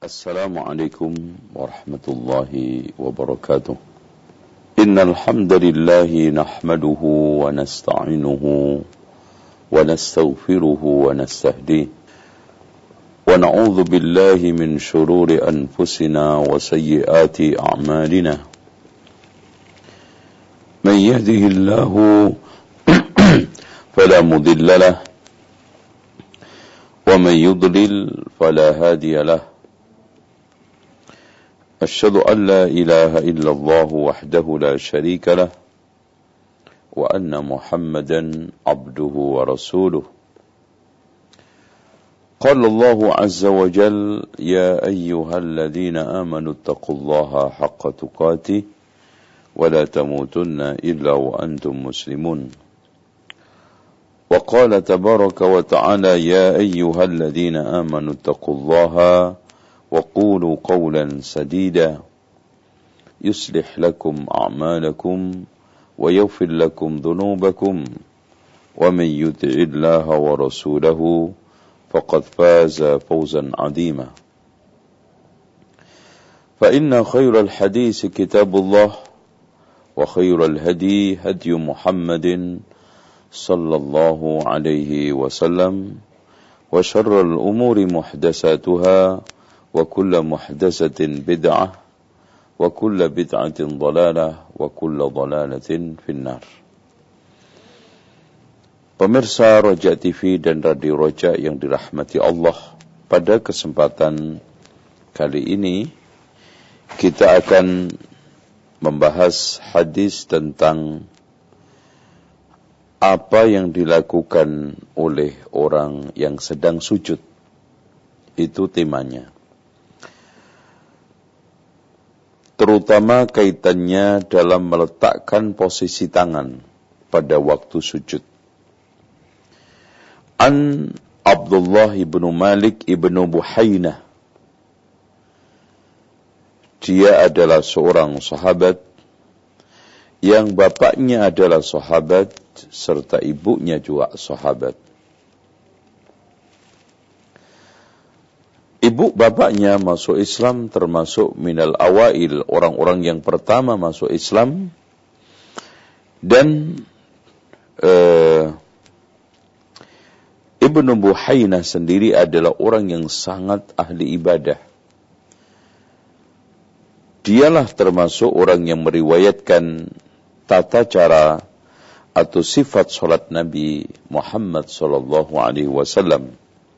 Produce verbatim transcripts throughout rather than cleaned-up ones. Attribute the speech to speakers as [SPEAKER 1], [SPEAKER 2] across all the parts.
[SPEAKER 1] Assalamualaikum warahmatullahi wabarakatuh. Innal hamdalillah nahmaduhu wa nasta'inuhu wa nastaghfiruhu wa nastahdihi wa na'udzu billahi min shururi anfusina wa sayyiati a'malina. Man yahdihillahu fala mudilla lahu wa man yudlil fala hadiya lahu. أشهد أن لا إله إلا الله وحده لا شريك له وأن محمدا عبده ورسوله. قال الله عز وجل يا أيها الذين آمنوا اتقوا الله حق تقاته ولا تموتن إلا وأنتم مسلمون. وقال تبارك وتعالى يا أيها الذين آمنوا اتقوا الله وقولوا قولا سديدا يصلح لكم أعمالكم ويغفر لكم ذنوبكم ومن يطع الله ورسوله فقد فاز فوزا عظيما. فإن خير الحديث كتاب الله وخير الهدي هدي محمد صلى الله عليه وسلم وشر الأمور محدثاتها وكل محدثة بدعة وكل بدعة ضلالة وكل ضلالة في النار. Pemirsa Roja T V dan Radio Roja yang dirahmati Allah, pada kesempatan kali ini kita akan membahas hadis tentang apa yang dilakukan oleh orang yang sedang sujud. Itu temanya. Terutama kaitannya dalam meletakkan posisi tangan pada waktu sujud. An Abdullah ibn Malik ibn Buhainah. Dia adalah seorang sahabat yang bapaknya adalah sahabat serta ibunya juga sahabat. Ibu bapaknya masuk Islam termasuk minal awail, orang-orang yang pertama masuk Islam. Dan uh, Ibnu Buhainah sendiri adalah orang yang sangat ahli ibadah. Dialah termasuk orang yang meriwayatkan tata cara atau sifat salat Nabi Muhammad sallallahu alaihi wasallam.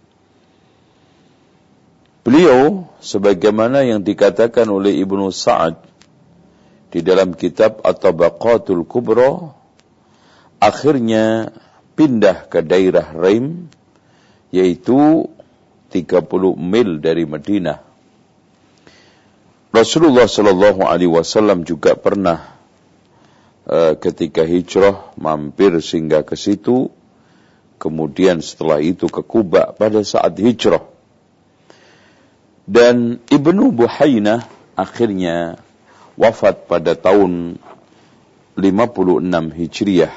[SPEAKER 1] Beliau, sebagaimana yang dikatakan oleh Ibnu Sa'ad di dalam kitab At-Tabaqatul Kubra, akhirnya pindah ke daerah Raim, yaitu tiga puluh mil dari Madinah. Rasulullah sallallahu alaihi wasallam juga pernah uh, ketika hijrah mampir singgah ke situ, kemudian setelah itu ke Kuba pada saat hijrah. Dan Ibnu Buhainah akhirnya wafat pada tahun lima puluh enam Hijriah,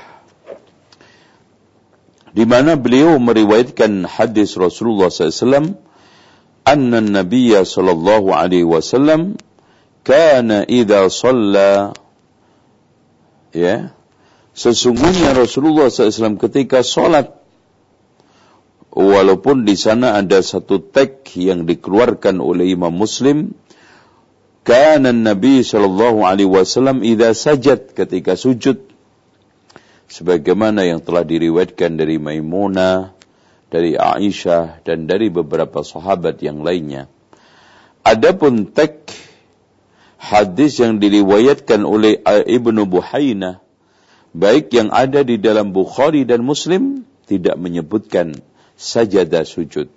[SPEAKER 1] di mana beliau meriwayatkan hadis Rasulullah sallallahu alaihi wasallam, anna Nabiyya sallallahu alaihi wasallam kana idza shalla, ya, sesungguhnya Rasulullah sallallahu alaihi wasallam ketika salat, walaupun di sana ada satu teks yang dikeluarkan oleh Imam Muslim, kana Nabi sallallahu alaihi wasallam idza sajad, ketika sujud, sebagaimana yang telah diriwayatkan dari Maimunah, dari Aisyah dan dari beberapa sahabat yang lainnya. Adapun teks hadis yang diriwayatkan oleh Ibnu Buhainah, baik yang ada di dalam Bukhari dan Muslim, tidak menyebutkan sajadah sujud.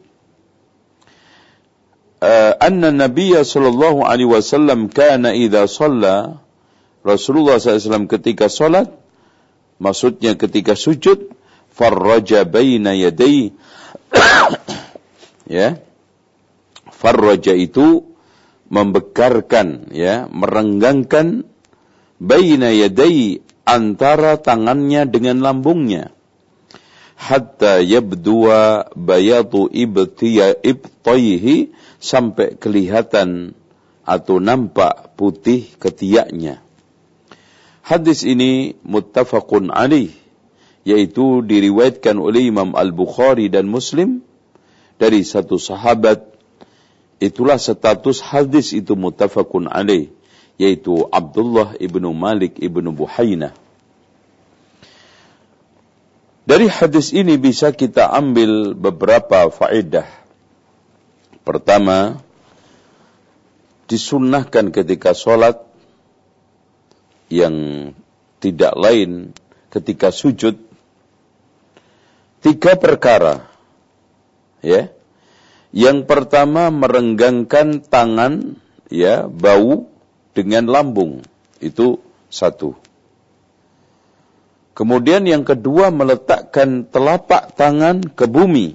[SPEAKER 1] Uh, anna Nabiyya sallallahu alaihi wasallam kana idza shalla, Rasulullah sallallahu alaihi wasallam ketika salat, maksudnya ketika sujud, farraja baina yadayhi, ya, farraja itu membekarkan, ya, merenggangkan, baina yadayhi, antara tangannya dengan lambungnya, hatta yabdua bayatu ibtiya ibtayhi, sampai kelihatan atau nampak putih ketiaknya. Hadis ini muttafaqun alaih, yaitu diriwayatkan oleh Imam Al-Bukhari dan Muslim dari satu sahabat. Itulah status hadis itu muttafaqun alaih, yaitu Abdullah ibnu Malik ibnu Buhainah. Dari hadis ini bisa kita ambil beberapa faedah. Pertama, disunnahkan ketika sholat yang tidak lain ketika sujud tiga perkara. Ya. Yang pertama, merenggangkan tangan, ya, bau dengan lambung. Itu satu. Kemudian yang kedua, meletakkan telapak tangan ke bumi.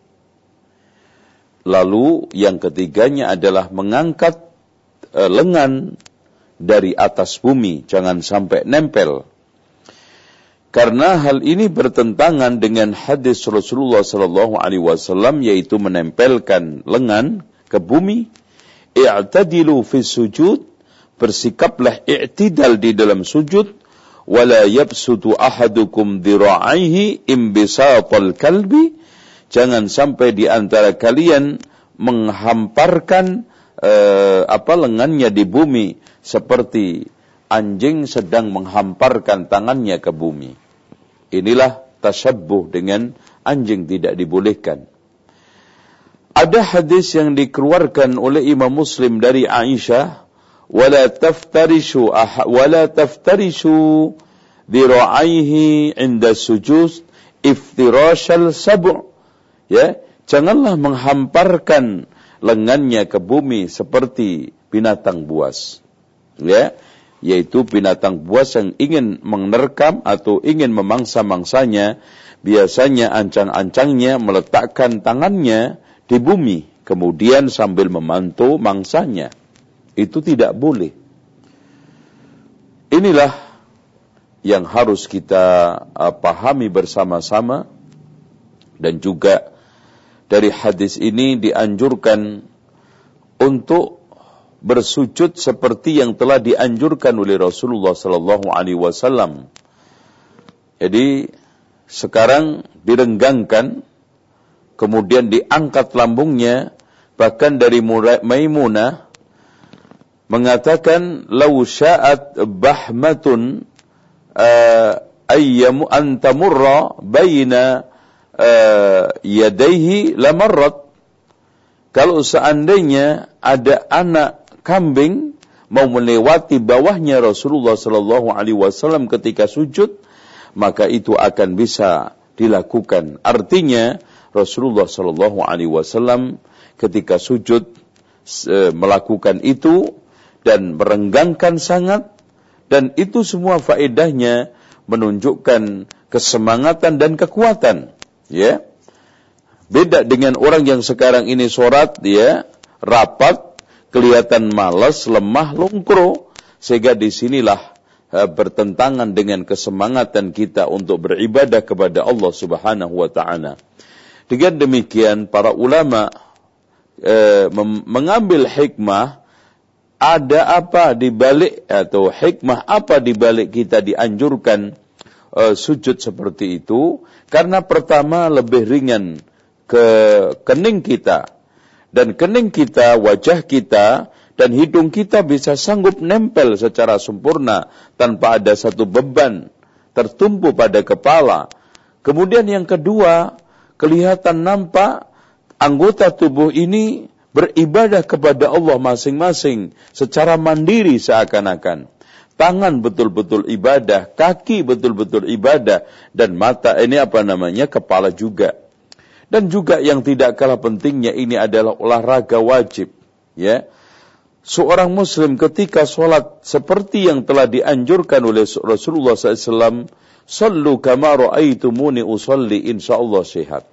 [SPEAKER 1] Lalu yang ketiganya adalah mengangkat e, lengan dari atas bumi, jangan sampai nempel. Karena hal ini bertentangan dengan hadis Rasulullah sallallahu alaihi wasallam, yaitu menempelkan lengan ke bumi. I'tadilu fi sujud, bersikaplah i'tidal di dalam sujud. Wala yabsutu ahadukum dhira'aihi imbisatal kalbi, jangan sampai di antara kalian menghamparkan eh, apa lengannya di bumi seperti anjing sedang menghamparkan tangannya ke bumi. Inilah tasyabbuh dengan anjing, tidak dibolehkan. Ada hadis yang dikeluarkan oleh Imam Muslim dari Aisyah, wala taftarishu ah, wala taftarishu dhira'aihi 'inda sujud iftirashal sab', ya, janganlah menghamparkan lengannya ke bumi seperti binatang buas, ya, yaitu binatang buas yang ingin menerkam atau ingin memangsa-mangsanya, biasanya ancang-ancangnya meletakkan tangannya di bumi kemudian sambil memantau mangsanya. Itu tidak boleh. Inilah yang harus kita uh, pahami bersama-sama. Dan juga dari hadis ini dianjurkan untuk bersujud seperti yang telah dianjurkan oleh Rasulullah sallallahu alaihi wasallam. Jadi sekarang direnggangkan, kemudian diangkat lambungnya. Bahkan dari Maimunah mengatakan, lau sya'at bahmatun uh, ayyamu antamurra baina uh, yadaihi lamarrat. Kalau seandainya ada anak kambing mau melewati bawahnya Rasulullah sallallahu alaihi wasallam ketika sujud, maka itu akan bisa dilakukan. Artinya Rasulullah sallallahu alaihi wasallam ketika sujud uh, melakukan itu dan merenggangkan sangat, dan itu semua faedahnya menunjukkan kesemangatan dan kekuatan, ya. Beda dengan orang yang sekarang ini sholat, ya, rapat, kelihatan malas, lemah, lungkro, sehingga disinilah uh, bertentangan dengan kesemangatan kita untuk beribadah kepada Allah Subhanahu wa taala. Dengan demikian para ulama uh, mem- mengambil hikmah, ada apa di balik atau hikmah apa di balik kita dianjurkan uh, sujud seperti itu? Karena pertama lebih ringan ke kening kita, dan kening kita, wajah kita dan hidung kita bisa sanggup nempel secara sempurna tanpa ada satu beban tertumpu pada kepala. Kemudian yang kedua, kelihatan nampak anggota tubuh ini beribadah kepada Allah masing-masing secara mandiri seakan-akan. Tangan betul-betul ibadah, kaki betul-betul ibadah, dan mata ini apa namanya, kepala juga. Dan juga yang tidak kalah pentingnya, ini adalah olahraga wajib, ya. Seorang muslim ketika sholat seperti yang telah dianjurkan oleh Rasulullah sallallahu alaihi wasallam, sallu kama ra'aitumuni usalli, insyaallah sehat.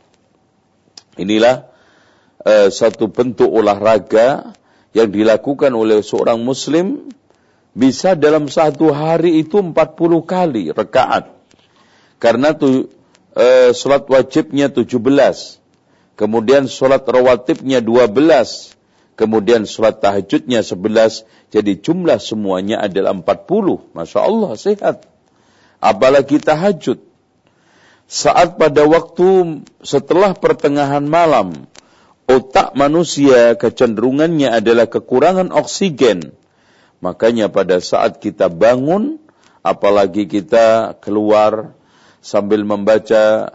[SPEAKER 1] Inilah Uh, satu bentuk olahraga yang dilakukan oleh seorang muslim, bisa dalam satu hari itu empat puluh kali rakaat. Karena tu, uh, salat wajibnya tujuh belas, kemudian salat rawatibnya dua belas, kemudian salat tahajudnya sebelas, jadi jumlah semuanya adalah empat puluh. Masya Allah, sehat. Apalagi tahajud. Saat pada waktu setelah pertengahan malam, otak manusia kecenderungannya adalah kekurangan oksigen. Makanya pada saat kita bangun, apalagi kita keluar sambil membaca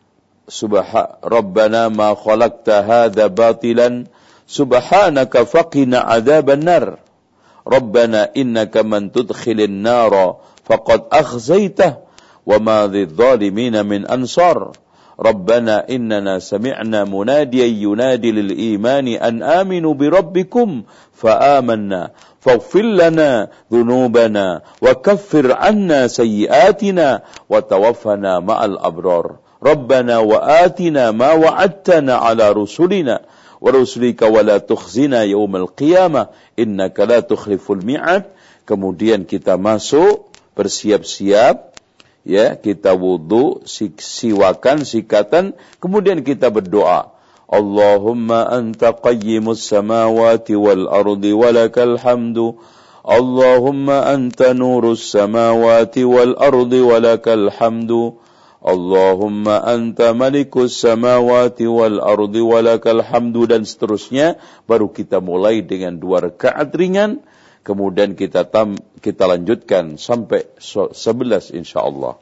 [SPEAKER 1] Subha Rabbana ma khalaqta hadza batilan subhanaka faqina adzaban nar. Rabbana innaka man tudkhilin nara faqad akhzaitah wa ma lidh-dhalimina min ansar. Rabbana innana sami'na munadiyan yunadi lil imani an aminu bi rabbikum fa amanna faghfir lana dhunubana wa kaffir 'anna sayyi'atina wa tawaffana ma'al abrar. Rabbana wa atina ma wa'adtana 'ala rusulina wa rusulika wa la tukhzina yaumal qiyamah innaka la tukhliful mi'ad. Kemudian kita masuk bersiap-siap, ya, kita wudu, siwakan, sikatan, kemudian kita berdoa. Allahumma anta qayyimus samawati wal ardi walakal hamdu. Allahumma anta nurus samawati wal ardi walakal hamdu. Allahumma anta malikus samawati wal ardi walakal hamdu, dan seterusnya. Baru kita mulai dengan dua rakaat ringan, kemudian kita tam, kita lanjutkan sampai sebelas insyaallah.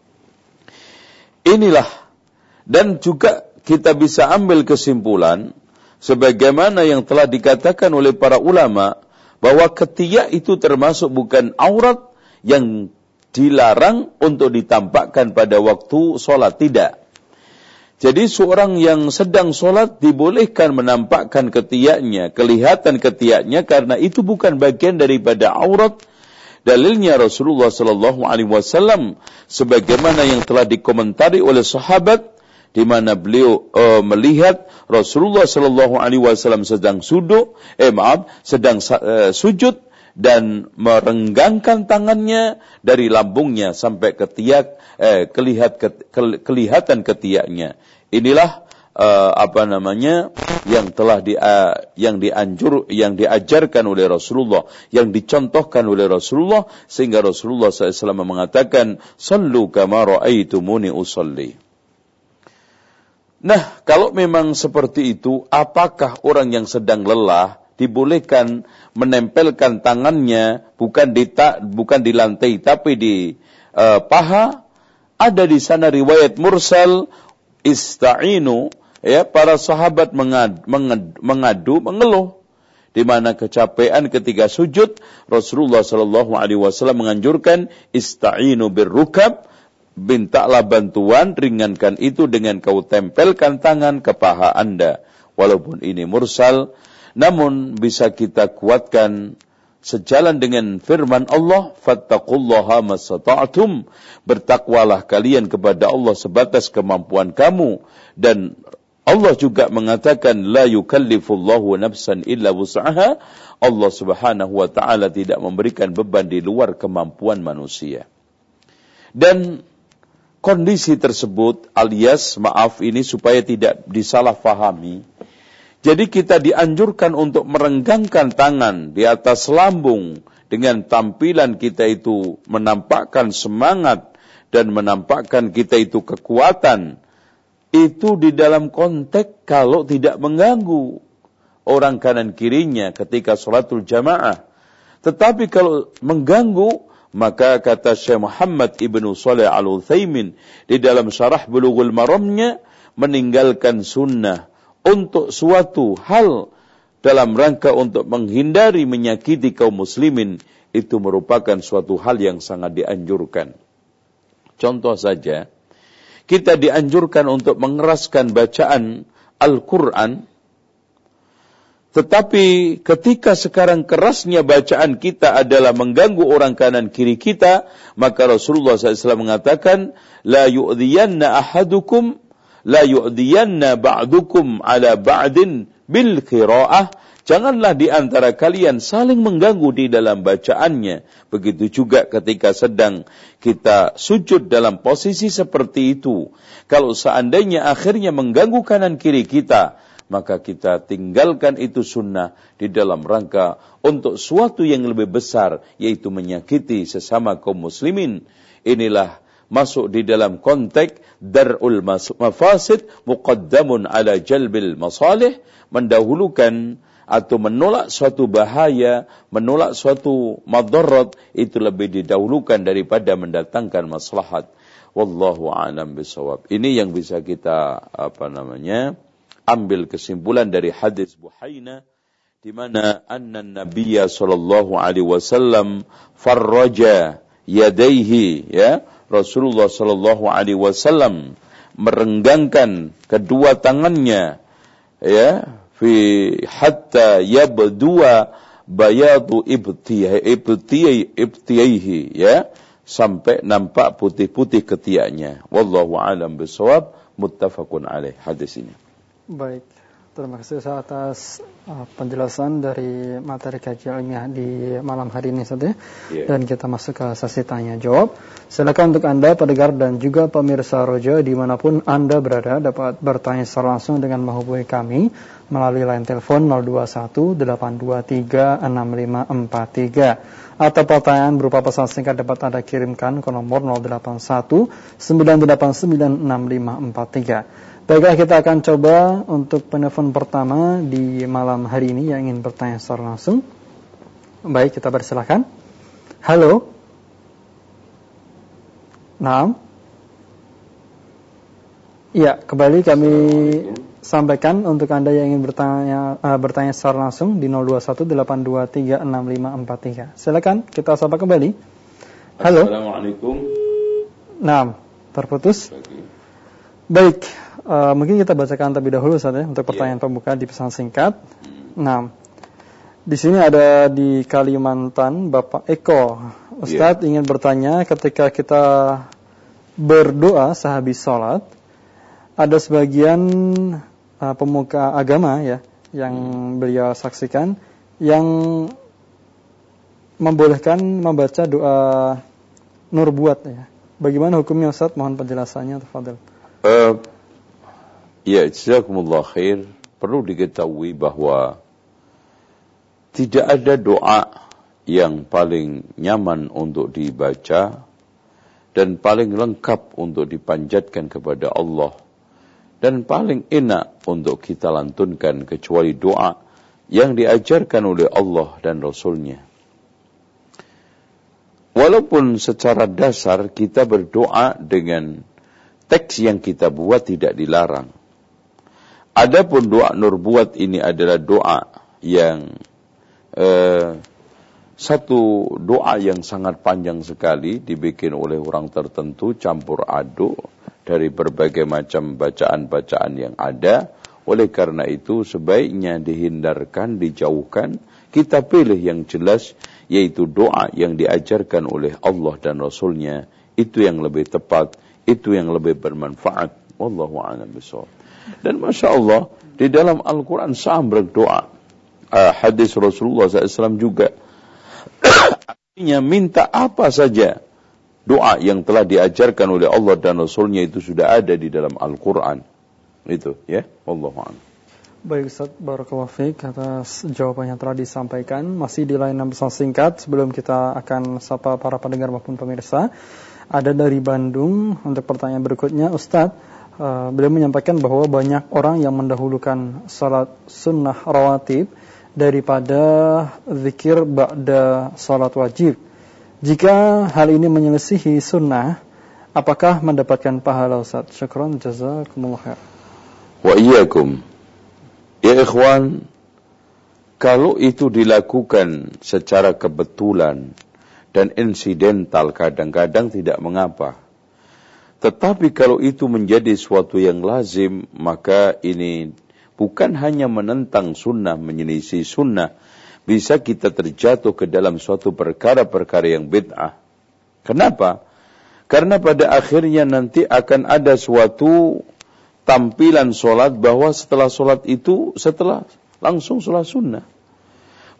[SPEAKER 1] Inilah, dan juga kita bisa ambil kesimpulan sebagaimana yang telah dikatakan oleh para ulama bahwa ketiak itu termasuk bukan aurat yang dilarang untuk ditampakkan pada waktu sholat, tidak. Jadi seorang yang sedang sholat dibolehkan menampakkan ketiaknya, kelihatan ketiaknya, karena itu bukan bagian daripada aurat. Dalilnya Rasulullah sallallahu alaihi wasallam sebagaimana yang telah dikomentari oleh sahabat, di mana beliau uh, melihat Rasulullah sallallahu alaihi wasallam sedang sujud, eh maaf, sedang uh, sujud dan merenggangkan tangannya dari lambungnya sampai ketiak, eh, kelihat, ke, ke, kelihatan ketiaknya. Inilah uh, apa namanya yang telah di, uh, yang dianjur, yang diajarkan oleh Rasulullah, yang dicontohkan oleh Rasulullah, sehingga Rasulullah sallallahu alaihi wasallam mengatakan, "Sallu kama ra'aitumuni usalli." Nah, kalau memang seperti itu, apakah orang yang sedang lelah dibolehkan menempelkan tangannya bukan di ta, bukan di lantai tapi di uh, paha? Ada di sana riwayat mursal, ista'inu, ya, para sahabat mengadu, mengadu, mengadu mengeluh di mana kecapean ketika sujud. Rasulullah sallallahu alaihi wasallam menganjurkan ista'inu birrukab, mintalah bantuan, ringankan itu dengan kau tempelkan tangan ke paha Anda. Walaupun ini mursal, namun bisa kita kuatkan sejalan dengan firman Allah, fattaqullaha masata'tum, bertakwalah kalian kepada Allah sebatas kemampuan kamu. Dan Allah juga mengatakan, la yukallifullahu nafsan illa wus'aha, Allah subhanahu wa ta'ala tidak memberikan beban di luar kemampuan manusia. Dan kondisi tersebut, alias maaf ini supaya tidak disalahfahami, jadi kita dianjurkan untuk merenggangkan tangan di atas lambung dengan tampilan kita itu menampakkan semangat dan menampakkan kita itu kekuatan. Itu di dalam konteks kalau tidak mengganggu orang kanan kirinya ketika sholatul jamaah. Tetapi kalau mengganggu, maka kata Syekh Muhammad Ibnu Shalih Al-Utsaimin di dalam syarah Bulughul Maramnya, meninggalkan sunnah untuk suatu hal dalam rangka untuk menghindari menyakiti kaum muslimin, itu merupakan suatu hal yang sangat dianjurkan. Contoh saja, kita dianjurkan untuk mengeraskan bacaan Al-Quran, tetapi ketika sekarang kerasnya bacaan kita adalah mengganggu orang kanan kiri kita, maka Rasulullah sallallahu alaihi wasallam mengatakan, la yu'dhiyanna ahadukum La yu'diyanna ba'dukum ala ba'din bil qira'ah Janganlah di antara kalian saling mengganggu di dalam bacaannya. Begitu juga ketika sedang kita sujud dalam posisi seperti itu. Kalau seandainya akhirnya mengganggu kanan kiri kita, maka kita tinggalkan itu sunnah di dalam rangka untuk suatu yang lebih besar, yaitu menyakiti sesama kaum muslimin. Inilah masuk di dalam konteks dar'ul mafasid muqaddamun ala jalbil masalih, mendahulukan atau menolak suatu bahaya, menolak suatu madarat, itu lebih didahulukan daripada mendatangkan maslahat. Wallahu a'lam bishawab. Ini yang bisa kita apa namanya ambil kesimpulan dari hadis Buhaina, di mana anna Nabiyya sallallahu alaihi wasallam farraja yadaihi, ya, Rasulullah sallallahu alaihi wasallam merenggangkan kedua tangannya, ya, fi hatta yabdua bayadu ibtiyai ibtiyai ibtiyaihi, ya, sampai nampak putih-putih ketiaknya. Wallahu a'lam bishawab. Muttafaqun alaih hadis ini.
[SPEAKER 2] Baik, terima kasih atas uh, penjelasan dari materi kajian ilmiah di malam hari ini, Ustaz, ya. Yeah. Dan kita masuk ke sesi tanya jawab. Silakan untuk Anda pendengar dan juga pemirsa Roja dimanapun Anda berada dapat bertanya secara langsung dengan menghubungi kami melalui line telepon nol dua satu delapan dua tiga enam lima empat tiga, atau pertanyaan berupa pesan singkat dapat Anda kirimkan ke nomor nol delapan satu sembilan delapan sembilan enam lima empat tiga. Baiklah, kita akan coba untuk penelpon pertama di malam hari ini yang ingin bertanya secara langsung. Baik, kita persilakan. Halo. Naam. Ya, kembali kami sampaikan untuk Anda yang ingin bertanya uh, bertanya secara langsung di nol dua satu delapan dua tiga enam lima empat tiga. Silakan, kita sapa kembali. Halo.
[SPEAKER 1] Assalamualaikum.
[SPEAKER 2] Naam, terputus. Baik. Uh, mungkin kita bacakan terlebih dahulu saja untuk pertanyaan yeah. pembuka di pesan singkat. Nah, di sini ada di Kalimantan Bapak Eko. Ustadz yeah. ingin bertanya, ketika kita berdoa sehabis sholat, ada sebagian uh, pemuka agama ya yang hmm. beliau saksikan yang membolehkan membaca doa nurbuat ya. Bagaimana hukumnya, Ustadz? Mohon penjelasannya, tafadhol. Uh.
[SPEAKER 1] Ya, jazakumullah khair. Perlu diketahui bahwa tidak ada doa yang paling nyaman untuk dibaca dan paling lengkap untuk dipanjatkan kepada Allah dan paling enak untuk kita lantunkan kecuali doa yang diajarkan oleh Allah dan Rasulnya. Walaupun secara dasar kita berdoa dengan teks yang kita buat tidak dilarang. Adapun doa nurbuat ini adalah doa yang eh, satu doa yang sangat panjang sekali, dibikin oleh orang tertentu, campur aduk dari berbagai macam bacaan-bacaan yang ada. Oleh karena itu sebaiknya dihindarkan, dijauhkan. Kita pilih yang jelas, yaitu doa yang diajarkan oleh Allah dan Rasulnya. Itu yang lebih tepat, itu yang lebih bermanfaat. Wallahu a'lam bishawab. Dan Masya Allah, di dalam Al-Quran saham berdoa. Uh, hadis Rasulullah shallallahu alaihi wasallam juga. Artinya minta apa saja. Doa yang telah diajarkan oleh Allah dan Rasulnya itu sudah ada di dalam Al-Quran. Itu ya. Wallahu a'lam.
[SPEAKER 2] Baik Ustaz, barakallahu fiik atas jawaban yang telah disampaikan. Masih di layanan pesan singkat sebelum kita akan sapa para pendengar maupun pemirsa. Ada dari Bandung untuk pertanyaan berikutnya, Ustaz. Uh, beliau menyampaikan bahwa banyak orang yang mendahulukan salat sunnah rawatib daripada zikir ba'da salat wajib. Jika hal ini menyelisihi sunnah, apakah mendapatkan pahala, Ustaz? Syukran, jazakumullah khair.
[SPEAKER 1] Wa iyyakum. Ya ikhwan, kalau itu dilakukan secara kebetulan dan insidental, kadang-kadang tidak mengapa. Tetapi kalau itu menjadi suatu yang lazim, maka ini bukan hanya menentang sunnah, menyelisih sunnah. Bisa kita terjatuh ke dalam suatu perkara-perkara yang bid'ah. Kenapa? Karena pada akhirnya nanti akan ada suatu tampilan solat bahwa setelah solat itu, setelah langsung solat sunnah.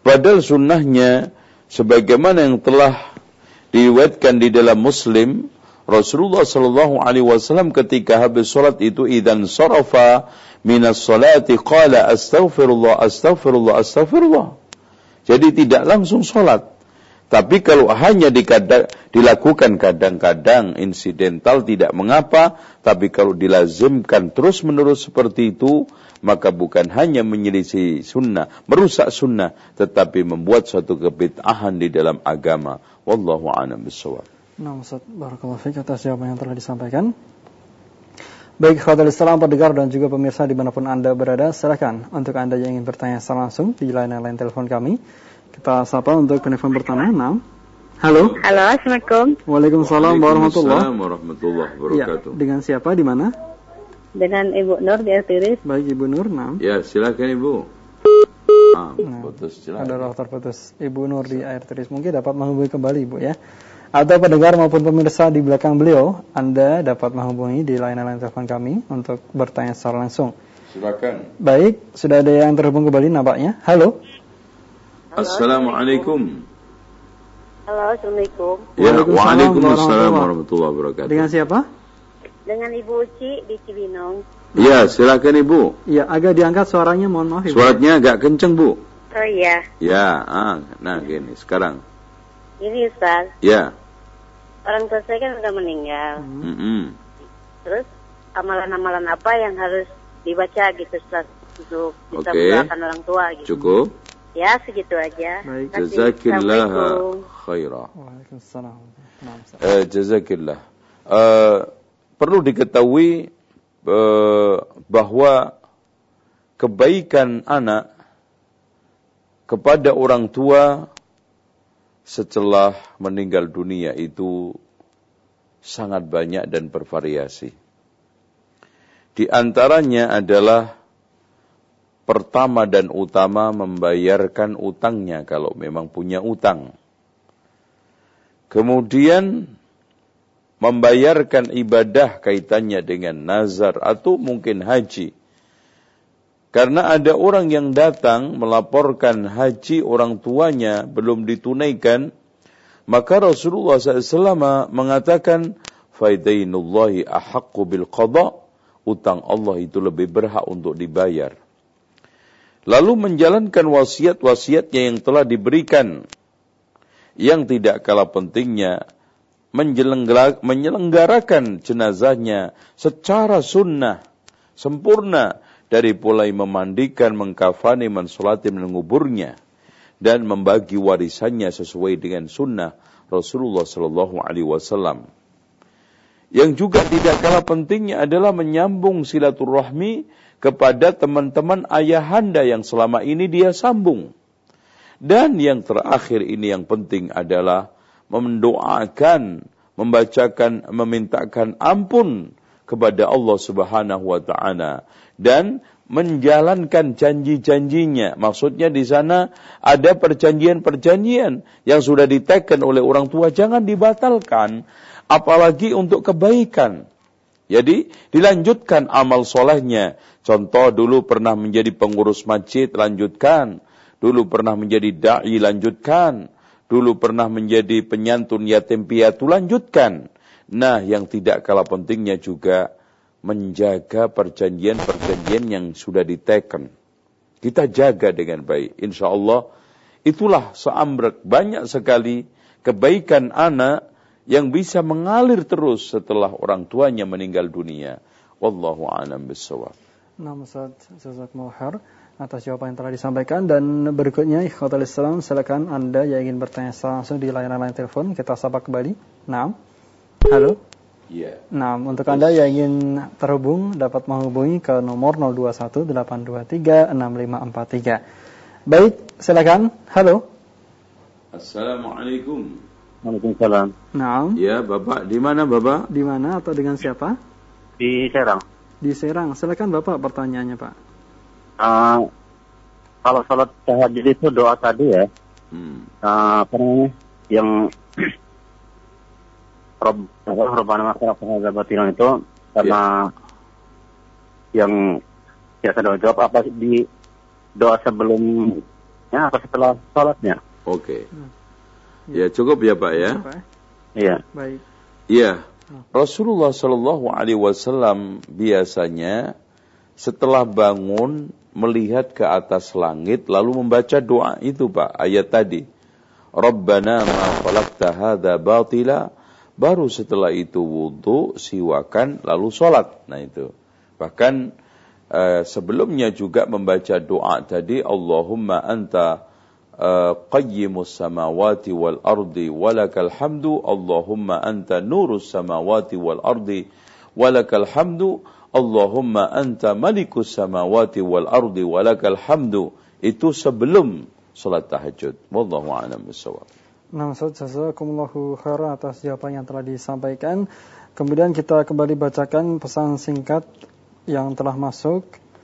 [SPEAKER 1] Padahal sunnahnya sebagaimana yang telah diriwayatkan di dalam Muslim, Rasulullah sallallahu alaihi wasallam ketika habis salat itu idzan sarafa minas salati qala astaghfirullah astaghfirullah astaghfirullah. Jadi tidak langsung salat. Tapi kalau hanya dikada, dilakukan kadang-kadang insidental tidak mengapa, tapi kalau dilazimkan terus-menerus seperti itu, maka bukan hanya menyelisih sunnah, merusak sunnah, tetapi membuat suatu kebid'ahan di dalam agama. Wallahu a'lam bishawab.
[SPEAKER 2] Nah, Ustaz, barakallahu fiik atas jawaban yang telah disampaikan. Baik, khawatol Islam, pendengar dan juga pemirsa dimanapun Anda berada, silakan untuk Anda yang ingin bertanya secara langsung di layanan telepon kami. Kita sapa untuk penelpon pertama. Nah. Halo.
[SPEAKER 3] Halo, Assalamualaikum.
[SPEAKER 2] Waalaikumsalam warahmatullahi
[SPEAKER 1] wabarakatuh.
[SPEAKER 2] Ya, dengan siapa, di mana?
[SPEAKER 3] Dengan Ibu Nur di Artiris.
[SPEAKER 2] Baik, Ibu Nur. Nah.
[SPEAKER 1] Ya, silakan Ibu. Ah,
[SPEAKER 2] nah,
[SPEAKER 1] putus, silakan.
[SPEAKER 2] ada dokter putus. Ibu Nur di Artiris mungkin dapat menghubungi kembali, Ibu ya. Atau pendengar maupun pemirsa di belakang beliau, Anda dapat menghubungi di layanan telepon kami untuk bertanya secara langsung.
[SPEAKER 1] Silakan.
[SPEAKER 2] Baik, sudah ada yang terhubung kembali nampaknya. Halo.
[SPEAKER 1] Assalamualaikum.
[SPEAKER 3] Halo, Assalamualaikum.
[SPEAKER 1] Ya, waalaikumsalam warahmatullahi wabarakatuh.
[SPEAKER 2] Dengan siapa?
[SPEAKER 3] Dengan Ibu Uci di Cibinong.
[SPEAKER 1] Ya, silakan Ibu.
[SPEAKER 2] Ya, agak diangkat suaranya, mohon maaf Ibu.
[SPEAKER 1] Suaranya agak kenceng, Bu.
[SPEAKER 3] Oh iya.
[SPEAKER 1] Ya, ah, nah gini, sekarang.
[SPEAKER 3] Ini Ustaz.
[SPEAKER 1] Ya.
[SPEAKER 3] Orang tua saya kan udah meninggal.
[SPEAKER 1] Mm-hmm.
[SPEAKER 3] Terus amalan-amalan apa yang harus dibaca gitu Ustaz untuk bisa
[SPEAKER 1] okay.
[SPEAKER 3] mendoakan orang tua gitu.
[SPEAKER 1] Cukup.
[SPEAKER 3] Ya, segitu aja.
[SPEAKER 2] Baik.
[SPEAKER 1] Jazakillah khairah.
[SPEAKER 2] Waalaikumsalam.
[SPEAKER 1] Uh, jazakillah. Uh, perlu diketahui uh, bahwa kebaikan anak kepada orang tua setelah meninggal dunia itu sangat banyak dan bervariasi. Di antaranya adalah pertama dan utama membayarkan utangnya kalau memang punya utang. Kemudian membayarkan ibadah kaitannya dengan nazar atau mungkin haji. Karena ada orang yang datang melaporkan haji orang tuanya belum ditunaikan, maka Rasulullah shallallahu alaihi wasallam mengatakan, "Faidainullahi ahaqqu bil qada." Utang Allah itu lebih berhak untuk dibayar. Lalu menjalankan wasiat-wasiatnya yang telah diberikan, yang tidak kalah pentingnya menyelenggarakan jenazahnya secara sunnah, sempurna, dari mulai memandikan, mengkafani, mensolati, menguburnya, dan membagi warisannya sesuai dengan sunnah Rasulullah Sallallahu Alaihi Wasallam. Yang juga tidak kalah pentingnya adalah menyambung silaturahmi kepada teman-teman ayahanda yang selama ini dia sambung. Dan yang terakhir ini yang penting adalah mendoakan, membacakan, memintakan ampun kepada Allah Subhanahu wa taala dan menjalankan janji-janjinya. Maksudnya di sana ada perjanjian-perjanjian yang sudah diteken oleh orang tua, jangan dibatalkan, apalagi untuk kebaikan. Jadi dilanjutkan amal solehnya. Contoh, dulu pernah menjadi pengurus masjid, lanjutkan. Dulu pernah menjadi da'i, lanjutkan. Dulu pernah menjadi penyantun yatim piatu, lanjutkan. Nah, yang tidak kalah pentingnya juga menjaga perjanjian-perjanjian yang sudah diteken. Kita jaga dengan baik. Insya Allah, itulah seambrek banyak sekali kebaikan anak yang bisa mengalir terus setelah orang tuanya meninggal dunia. Wallahu a'lam bishawab.
[SPEAKER 2] Nah, Ustaz, jazakumullah khair atas jawaban yang telah disampaikan. Dan berikutnya, ikhwatul Islam, silakan Anda yang ingin bertanya langsung di layanan line telepon, kita sapa kembali. Naam. Halo.
[SPEAKER 1] Iya. Yeah.
[SPEAKER 2] Nah, untuk Anda yang ingin terhubung dapat menghubungi ke nomor nol dua satu delapan dua tiga enam lima empat tiga. Baik, silakan. Halo.
[SPEAKER 1] Assalamualaikum.
[SPEAKER 4] Waalaikumsalam.
[SPEAKER 2] Naam.
[SPEAKER 1] Ya, Bapak, di mana Bapak?
[SPEAKER 2] Di mana atau dengan siapa?
[SPEAKER 4] Di Serang.
[SPEAKER 2] Di Serang. Silakan Bapak pertanyaannya, Pak.
[SPEAKER 4] Uh, kalau salat tahajud itu doa tadi ya. Hmm. Uh, apa namanya? Yang Rob, Robbana maghfirna batin itu karena yeah. yang biasa doa jawab apa di doa sebelum Ya, apa setelah sholatnya?
[SPEAKER 1] Oke. Okay. Ya cukup ya Pak ya.
[SPEAKER 4] Iya.
[SPEAKER 2] Baik.
[SPEAKER 1] Iya. Rasulullah Shallallahu Alaihi Wasallam biasanya setelah bangun melihat ke atas langit lalu membaca doa itu Pak, ayat tadi. Rabbana ma khalaqta hadza batila. Baru setelah itu wudu, siwakan, lalu sholat. Nah itu. Bahkan eh, sebelumnya juga membaca doa tadi, Allahumma anta qayyimus samawati wal ardi walakal hamdu Allahumma anta nurus samawati wal ardi walakal hamdu Allahumma anta malikus samawati wal ardi walakal hamdu. Itu sebelum salat tahajud. Wallahu a'lam bishawab.
[SPEAKER 2] Nah, Ustaz, jazakumullahu khairan atas jawaban yang telah disampaikan. Kemudian kita kembali bacakan pesan singkat yang telah masuk.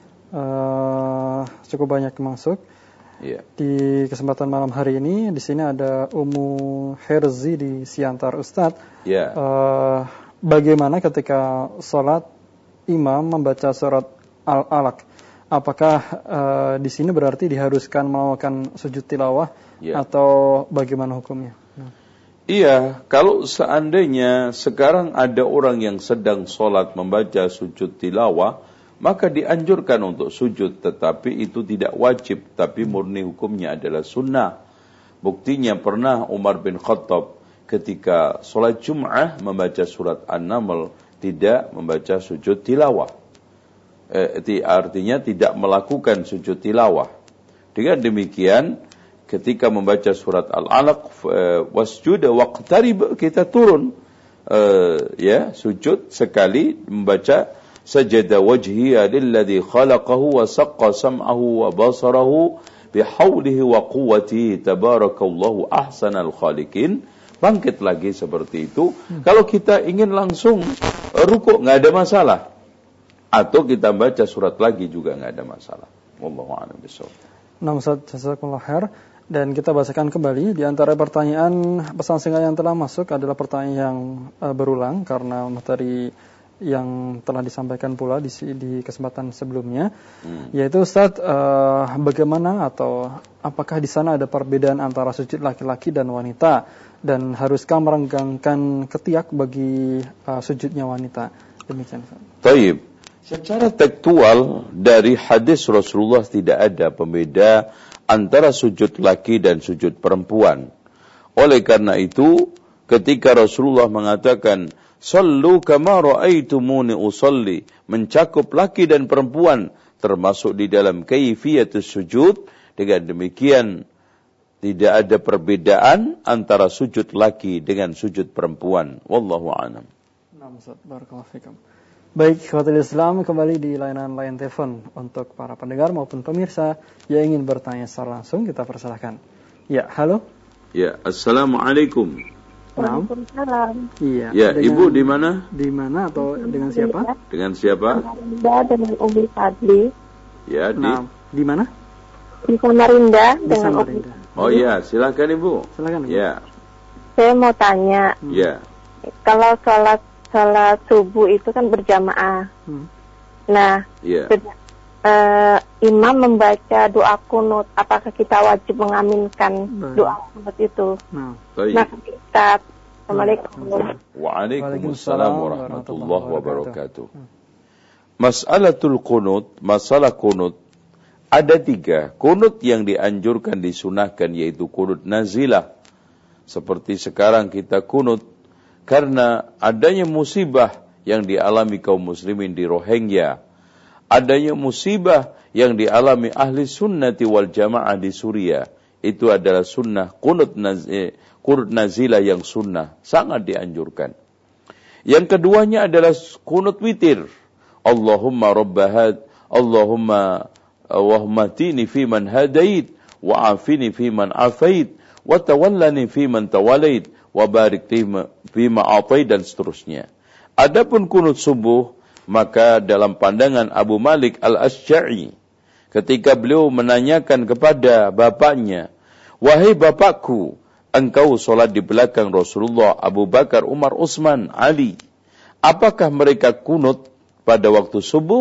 [SPEAKER 2] Uh, cukup banyak masuk. Yeah. Di kesempatan malam hari ini, di sini ada Ummu Herzi di Siantar, Ustadz. Yeah. Uh, bagaimana ketika sholat imam membaca surat Al-Alaq? Apakah uh, di sini berarti diharuskan melakukan sujud tilawah yeah. atau bagaimana hukumnya? Nah.
[SPEAKER 1] Iya, kalau seandainya sekarang ada orang yang sedang sholat membaca sujud tilawah, maka dianjurkan untuk sujud, tetapi itu tidak wajib, tapi murni hukumnya adalah sunnah. Buktinya pernah Umar bin Khattab ketika sholat Jum'ah membaca surat An-Naml, tidak membaca sujud tilawah. Eh, artinya tidak melakukan sujud tilawah. Dengan demikian, ketika membaca surat Al-Alaq, wasjud waqtarib, kita turun, eh, ya sujud sekali membaca sajada wajhiya lilladhi khalaqahu wa saqqa sam'ahu wa basarahu bihawlihi wa quwwatihi tabarakallahu ahsanal khaliqin. Bangkit lagi seperti itu. Hmm. Kalau kita ingin langsung rukuk, nggak ada masalah. Atau kita baca surat lagi juga nggak ada masalah. Wallahu a'lam bishawab.
[SPEAKER 2] Nah, Ustaz, jazakumullah khair. Dan kita bacakan kembali. Di antara pertanyaan pesan singkat yang telah masuk adalah pertanyaan yang uh, berulang karena materi yang telah disampaikan pula di, di kesempatan sebelumnya, hmm. yaitu Ustaz, uh, bagaimana atau apakah di sana ada perbedaan antara sujud laki-laki dan wanita, dan haruskah merenggangkan ketiak bagi uh, sujudnya wanita? Demikian Ustaz.
[SPEAKER 1] Taib. Secara tekstual dari hadis Rasulullah tidak ada pembeda antara sujud laki dan sujud perempuan. Oleh karena itu, ketika Rasulullah mengatakan sallu kama ra'aitumuni usalli, mencakup laki dan perempuan termasuk di dalam kaifiyatus sujud, dengan demikian tidak ada perbedaan antara sujud laki dengan sujud perempuan. Wallahu a'lam.
[SPEAKER 2] Barakallahu fikum. Baik, ikhwatul Islam, kembali di layanan layan telepon untuk para pendengar maupun pemirsa yang ingin bertanya secara langsung, kita persilahkan. Ya, halo.
[SPEAKER 1] Ya, assalamualaikum.
[SPEAKER 3] Waalaikumsalam.
[SPEAKER 2] Iya.
[SPEAKER 1] Ya, dengan, Ibu di mana?
[SPEAKER 2] Di mana atau dengan siapa?
[SPEAKER 1] Dengan siapa?
[SPEAKER 3] Samarinda dengan Umi Fadli.
[SPEAKER 1] Ya, di
[SPEAKER 2] nah, di mana?
[SPEAKER 3] Di Samarinda
[SPEAKER 2] di
[SPEAKER 3] dengan
[SPEAKER 2] Samarinda.
[SPEAKER 3] Umi.
[SPEAKER 1] Oh iya, silakan Ibu.
[SPEAKER 2] Silakan Ibu.
[SPEAKER 1] Ya.
[SPEAKER 3] Saya mau tanya.
[SPEAKER 1] Hmm. Ya.
[SPEAKER 3] Kalau sholat sholat subuh itu kan berjamaah. Hmm. Nah,
[SPEAKER 1] ya.
[SPEAKER 3] Uh, imam membaca doa kunut, apakah kita wajib mengaminkan nah. doa kunut itu? Nah, nah kita Assalamualaikum.
[SPEAKER 1] Waalaikumsalam warahmatullahi wabarakatuh. Mas'alatul kunut, masalah kunut, ada tiga. Kunut yang dianjurkan, disunahkan, yaitu kunut nazilah. Seperti sekarang kita kunut karena adanya musibah yang dialami kaum muslimin di Rohingya, adanya musibah yang dialami ahli sunnati wal jamaah di Suriah. Itu adalah sunnah, kunut, naz, eh, kunut nazilah yang sunnah, sangat dianjurkan. Yang keduanya adalah kunut witir. Allahumma rabbahad, Allahumma wahmatini fi man hadait, wa afini fi man afait, wa tawallani fi man tawalait, wa barik fi ma atait, dan seterusnya. Adapun kunut subuh, maka dalam pandangan Abu Malik Al-Asy'ari, ketika beliau menanyakan kepada bapaknya, wahai bapakku, engkau solat di belakang Rasulullah, Abu Bakar, Umar, Utsman, Ali, apakah mereka kunut pada waktu subuh?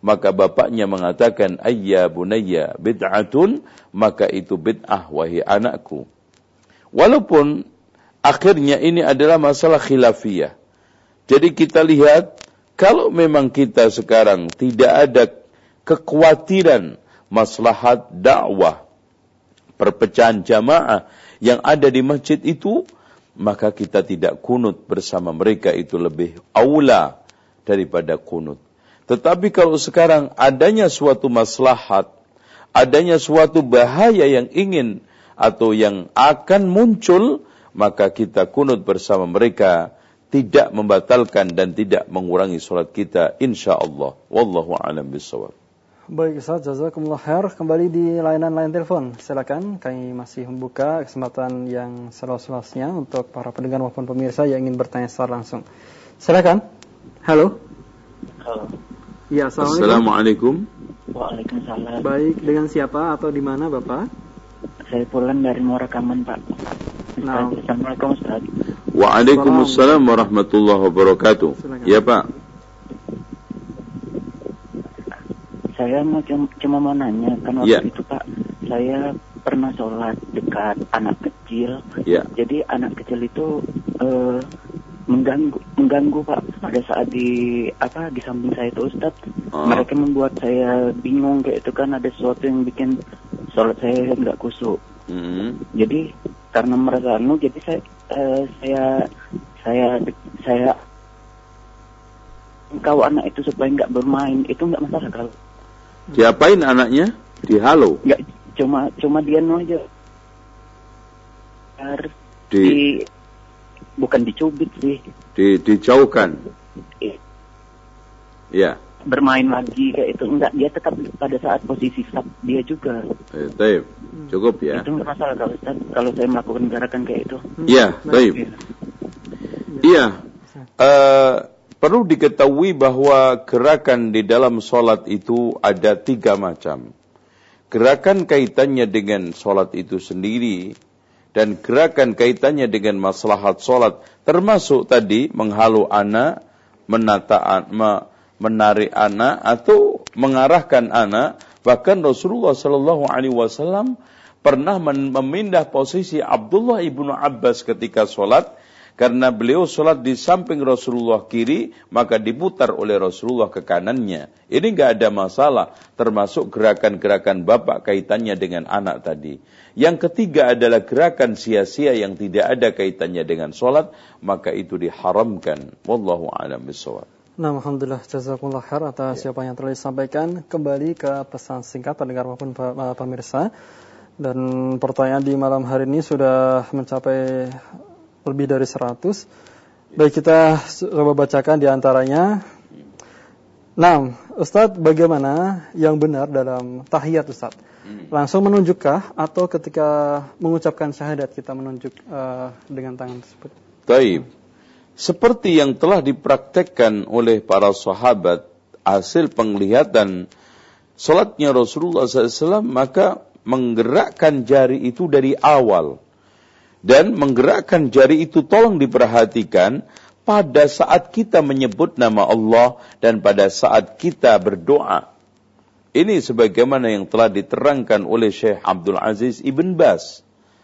[SPEAKER 1] maka bapaknya mengatakan ayya bunayya bid'atun, maka itu bid'ah wahai anakku. Walaupun akhirnya ini adalah masalah khilafiyah. Jadi kita lihat, kalau memang kita sekarang tidak ada kekhawatiran maslahat dakwah, perpecahan jamaah yang ada di masjid itu, maka kita tidak kunut bersama mereka, itu lebih aula daripada kunut. Tetapi kalau sekarang adanya suatu maslahat, adanya suatu bahaya yang ingin atau yang akan muncul, maka kita kunut bersama mereka, tidak membatalkan dan tidak mengurangi salat kita, insyaallah. Wallahu a'lam bishawab.
[SPEAKER 2] Baik Ustaz, jazakumullah khair. Kembali di layanan line telepon. Silakan, kami masih membuka kesempatan yang seluas-luasnya untuk para pendengar maupun pemirsa yang ingin bertanya secara langsung. Silakan. Halo.
[SPEAKER 5] Halo.
[SPEAKER 2] Ya,
[SPEAKER 1] assalamualaikum.
[SPEAKER 5] Waalaikumsalam.
[SPEAKER 2] Baik, dengan siapa atau di mana Bapak?
[SPEAKER 5] Saya Pulan dari Morakaman, Pak.
[SPEAKER 2] Nah.
[SPEAKER 5] Assalamualaikum Ustaz.
[SPEAKER 1] Waalaikumsalam warahmatullahi wabarakatuh. Silakan. Ya Pak.
[SPEAKER 5] Saya mau cuma, cuma mau nanya, kan waktu ya. itu Pak, saya pernah sholat dekat anak kecil.
[SPEAKER 1] Ya.
[SPEAKER 5] Jadi anak kecil itu uh, mengganggu mengganggu Pak pada saat di apa di samping saya itu Ustaz. Oh. Mereka membuat saya bingung, kayak itu kan ada sesuatu yang bikin sholat saya nggak khusyuk.
[SPEAKER 1] Mm-hmm.
[SPEAKER 5] Jadi karena merasa anu, jadi saya uh, saya saya saya engkau anak itu supaya nggak bermain, itu nggak masalah kalau.
[SPEAKER 1] Diapain anaknya? Dihalo?
[SPEAKER 5] Nggak, cuma cuma dia no aja. Di, di bukan dicubit sih.
[SPEAKER 1] Di dijauhkan.
[SPEAKER 5] Eh.
[SPEAKER 1] Ya.
[SPEAKER 5] Bermain lagi kayak itu, enggak, dia tetap pada saat posisi sab dia juga.
[SPEAKER 1] Eh, taib. Cukup ya.
[SPEAKER 5] Itu enggak masalah kalau kalau saya melakukan gerakan kayak itu.
[SPEAKER 1] Iya, taib. Iya. Eh perlu diketahui bahwa gerakan di dalam sholat itu ada tiga macam. Gerakan kaitannya dengan sholat itu sendiri, dan gerakan kaitannya dengan maslahat sholat, termasuk tadi menghalu anak, menata, menarik anak, atau mengarahkan anak. Bahkan Rasulullah Shallallahu Alaihi Wasallam pernah memindah posisi Abdullah ibnu Abbas ketika sholat, karena beliau sholat di samping Rasulullah kiri, maka diputar oleh Rasulullah ke kanannya. Ini enggak ada masalah, termasuk gerakan-gerakan bapak kaitannya dengan anak tadi. Yang ketiga adalah gerakan sia-sia yang tidak ada kaitannya dengan sholat, maka itu diharamkan. Wallahu a'lam bishawab.
[SPEAKER 2] Nah, alhamdulillah, jazakumullah khair atas ya. Siapa yang telah disampaikan. Kembali ke pesan singkat pendengar maupun pemirsa. Dan pertanyaan di malam hari ini sudah mencapai lebih dari seratus. Baik, kita coba bacakan di antaranya. Nah, Ustadz, bagaimana yang benar dalam tahiyat Ustadz? Langsung menunjukkah atau ketika mengucapkan syahadat kita menunjuk uh, dengan tangan tersebut?
[SPEAKER 1] Baik. Seperti yang telah dipraktekkan oleh para sahabat, hasil penglihatan salatnya Rasulullah shallallahu alaihi wasallam, maka menggerakkan jari itu dari awal. Dan menggerakkan jari itu tolong diperhatikan pada saat kita menyebut nama Allah dan pada saat kita berdoa. Ini sebagaimana yang telah diterangkan oleh Syekh Abdul Aziz Ibn Baz.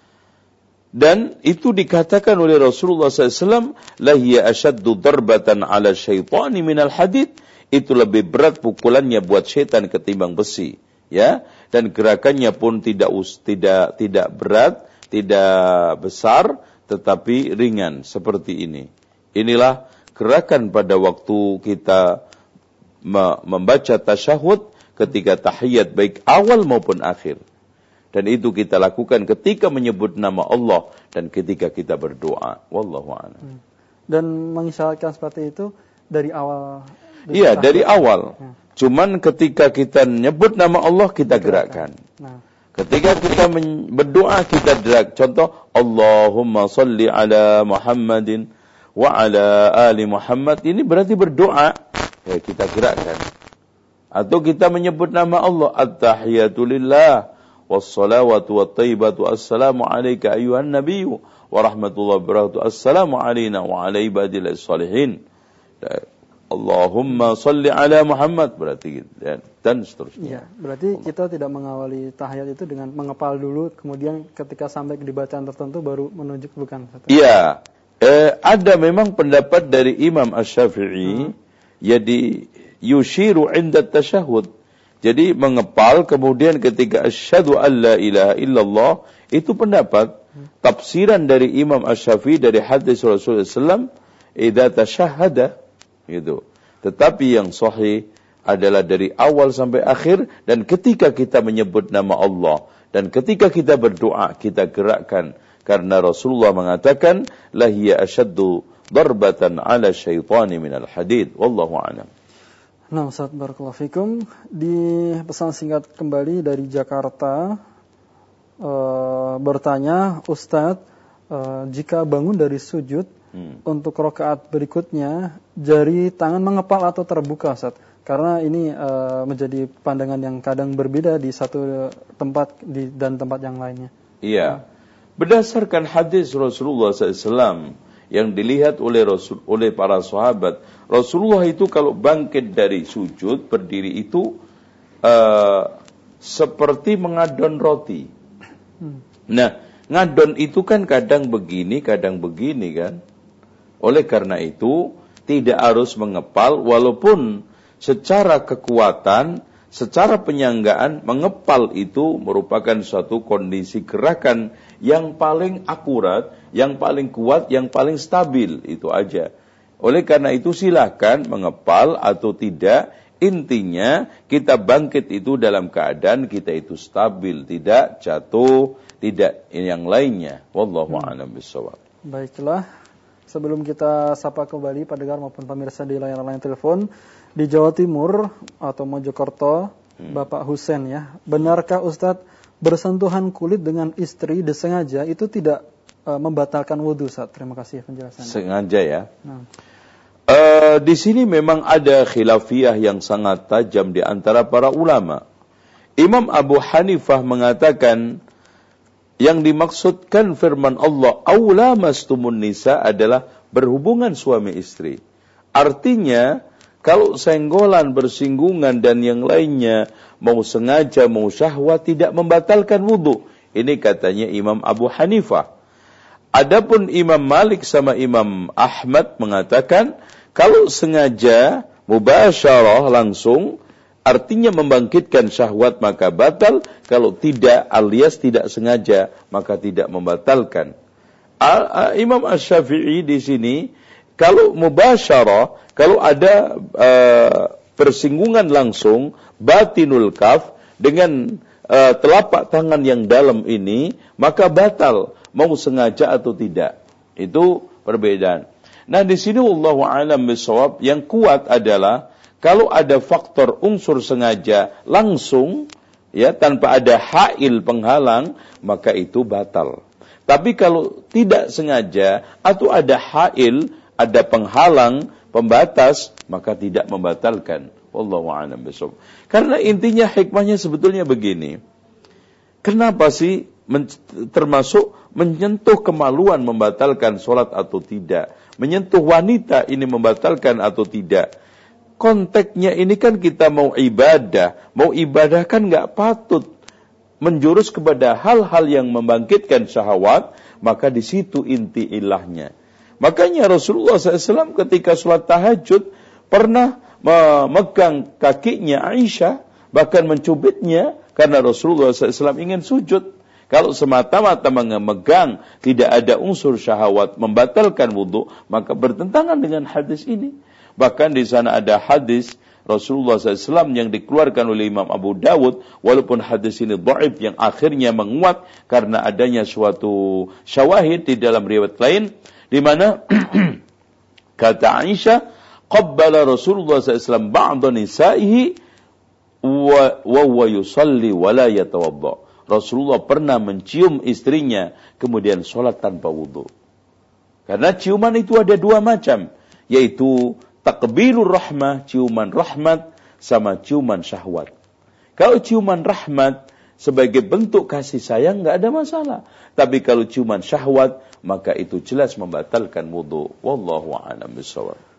[SPEAKER 1] Dan itu dikatakan oleh Rasulullah shallallahu alaihi wasallam, lahiya asyaddu darbatan ala syaitani minal hadid. Itu lebih berat pukulannya buat syaitan ketimbang besi. Ya, dan gerakannya pun tidak tidak tidak berat, tidak besar, tetapi ringan seperti ini. Inilah gerakan pada waktu kita membaca tasyahud ketika tahiyat, baik awal maupun akhir. Dan itu kita lakukan ketika menyebut nama Allah dan ketika kita berdoa. Wallahu a'lam.
[SPEAKER 2] Dan mengisyaratkan seperti itu dari awal.
[SPEAKER 1] Iya, dari awal. Ya. Cuman ketika kita menyebut nama Allah, kita gerakkan. Nah. Ketika kita berdoa, kita gerak. Contoh, Allahumma salli ala Muhammadin wa ala ali Muhammad. Ini berarti berdoa. Ya, kita gerakkan. Atau kita menyebut nama Allah, At-tahiyatu lillah, wassalawatu wattaibatu, assalamu alaika ayuhan nabiyyu, wa rahmatullahi wabarakatuh, assalamu alaina wa ala ibadillahi salihin. Allahumma salli ala Muhammad, berarti dan, dan seterusnya.
[SPEAKER 2] Ya, berarti kita tidak mengawali tahiyat itu dengan mengepal dulu, kemudian ketika sampai di bacaan tertentu baru menunjuk, bukan?
[SPEAKER 1] Iya, eh, ada memang pendapat dari Imam Asy-Syafi'i, hmm. jadi yushiru inda tasyahud. Jadi mengepal kemudian ketika asyhadu an la ilaha illallah, itu pendapat hmm. tafsiran dari Imam Asy-Syafi'i dari hadis Rasulullah sallallahu alaihi wasallam, idza tasyahhada gitu. Tetapi yang sahih adalah dari awal sampai akhir, dan ketika kita menyebut nama Allah dan ketika kita berdoa kita gerakkan, karena Rasulullah mengatakan la hiya asyaddu darbatan ala syaitani minal hadid. Wallahu a'lam.
[SPEAKER 2] Nah, Ustaz, barakallahu fikum. Di pesan singkat kembali dari Jakarta, uh, bertanya, Ustaz, uh, jika bangun dari sujud, hmm. untuk rakaat berikutnya, jari tangan mengepal atau terbuka, Ustaz? Karena ini uh, menjadi pandangan yang kadang berbeda di satu tempat di, dan tempat yang lainnya.
[SPEAKER 1] Iya. Berdasarkan hadis Rasulullah sallallahu alaihi wasallam yang dilihat oleh Rasul, oleh para sahabat, Rasulullah itu kalau bangkit dari sujud, berdiri itu uh, seperti mengadon roti. Hmm. Nah, ngadon itu kan kadang begini, kadang begini kan. Oleh karena itu, tidak harus mengepal, walaupun secara kekuatan, secara penyanggaan, mengepal itu merupakan suatu kondisi gerakan yang paling akurat, yang paling kuat, yang paling stabil, itu aja. Oleh karena itu silakan mengepal atau tidak, intinya kita bangkit itu dalam keadaan kita itu stabil, tidak jatuh, tidak yang lainnya. Wallahu a'lam bishawab.
[SPEAKER 2] Baiklah, sebelum kita sapa kembali pendengar maupun pemirsa di layar-layar telepon, di Jawa Timur atau Mojokerto, hmm. Bapak Husen ya, benarkah Ustadz bersentuhan kulit dengan istri disengaja itu tidak uh, membatalkan wudhu, Ustadz? Terima kasih penjelasannya.
[SPEAKER 1] Sengaja ya. Nah. Uh, di sini memang ada khilafiyah yang sangat tajam di antara para ulama. Imam Abu Hanifah mengatakan yang dimaksudkan firman Allah, aula mastumun nisa, adalah berhubungan suami istri. Artinya, kalau senggolan, bersinggungan dan yang lainnya, mau sengaja, mau syahwat, tidak membatalkan wudu. Ini katanya Imam Abu Hanifah. Adapun Imam Malik sama Imam Ahmad mengatakan, kalau sengaja, mubasyarah langsung, artinya membangkitkan syahwat maka batal. Kalau tidak alias tidak sengaja maka tidak membatalkan. Imam Asy-Syafi'i di sini, kalau mubasyarah, kalau ada uh, persinggungan langsung, batinul kaf, dengan uh, telapak tangan yang dalam ini, maka batal, mau sengaja atau tidak. Itu perbedaan. Nah, di sini wallahu a'lam bishawab, yang kuat adalah kalau ada faktor unsur sengaja langsung, ya, tanpa ada hail penghalang, maka itu batal. Tapi kalau tidak sengaja atau ada hail, ada penghalang, pembatas, maka tidak membatalkan. Wallahu a'lam bishawab. Karena intinya hikmahnya sebetulnya begini. Kenapa sih men- termasuk menyentuh kemaluan membatalkan sholat atau tidak? Menyentuh wanita ini membatalkan atau tidak? Konteksnya ini kan kita mau ibadah. Mau ibadah kan gak patut menjurus kepada hal-hal yang membangkitkan syahwat. Maka di situ inti ilahnya. Makanya Rasulullah shallallahu alaihi wasallam ketika sholat tahajud pernah memegang kakinya Aisyah, bahkan mencubitnya, karena Rasulullah shallallahu alaihi wasallam ingin sujud. Kalau semata-mata memegang tidak ada unsur syahwat membatalkan wudu, maka bertentangan dengan hadis ini. Bahkan di sana ada hadis Rasulullah shallallahu alaihi wasallam yang dikeluarkan oleh Imam Abu Dawud, walaupun hadis ini dhaif, yang akhirnya menguat karena adanya suatu syawahid di dalam riwayat lain, di mana kata Aisyah, qabbala Rasulullah shallallahu alaihi wasallam ba'da nisaihi wa huwa yusalli wa la yatawadda. Rasulullah pernah mencium istrinya kemudian sholat tanpa wudu. Karena ciuman itu ada dua macam, yaitu takbilur rahmah, ciuman rahmat, sama ciuman syahwat. Kalau ciuman rahmat sebagai bentuk kasih sayang nggak ada masalah. Tapi kalau ciuman syahwat, maka itu jelas membatalkan wudu. Wallahu a'lam bishawab.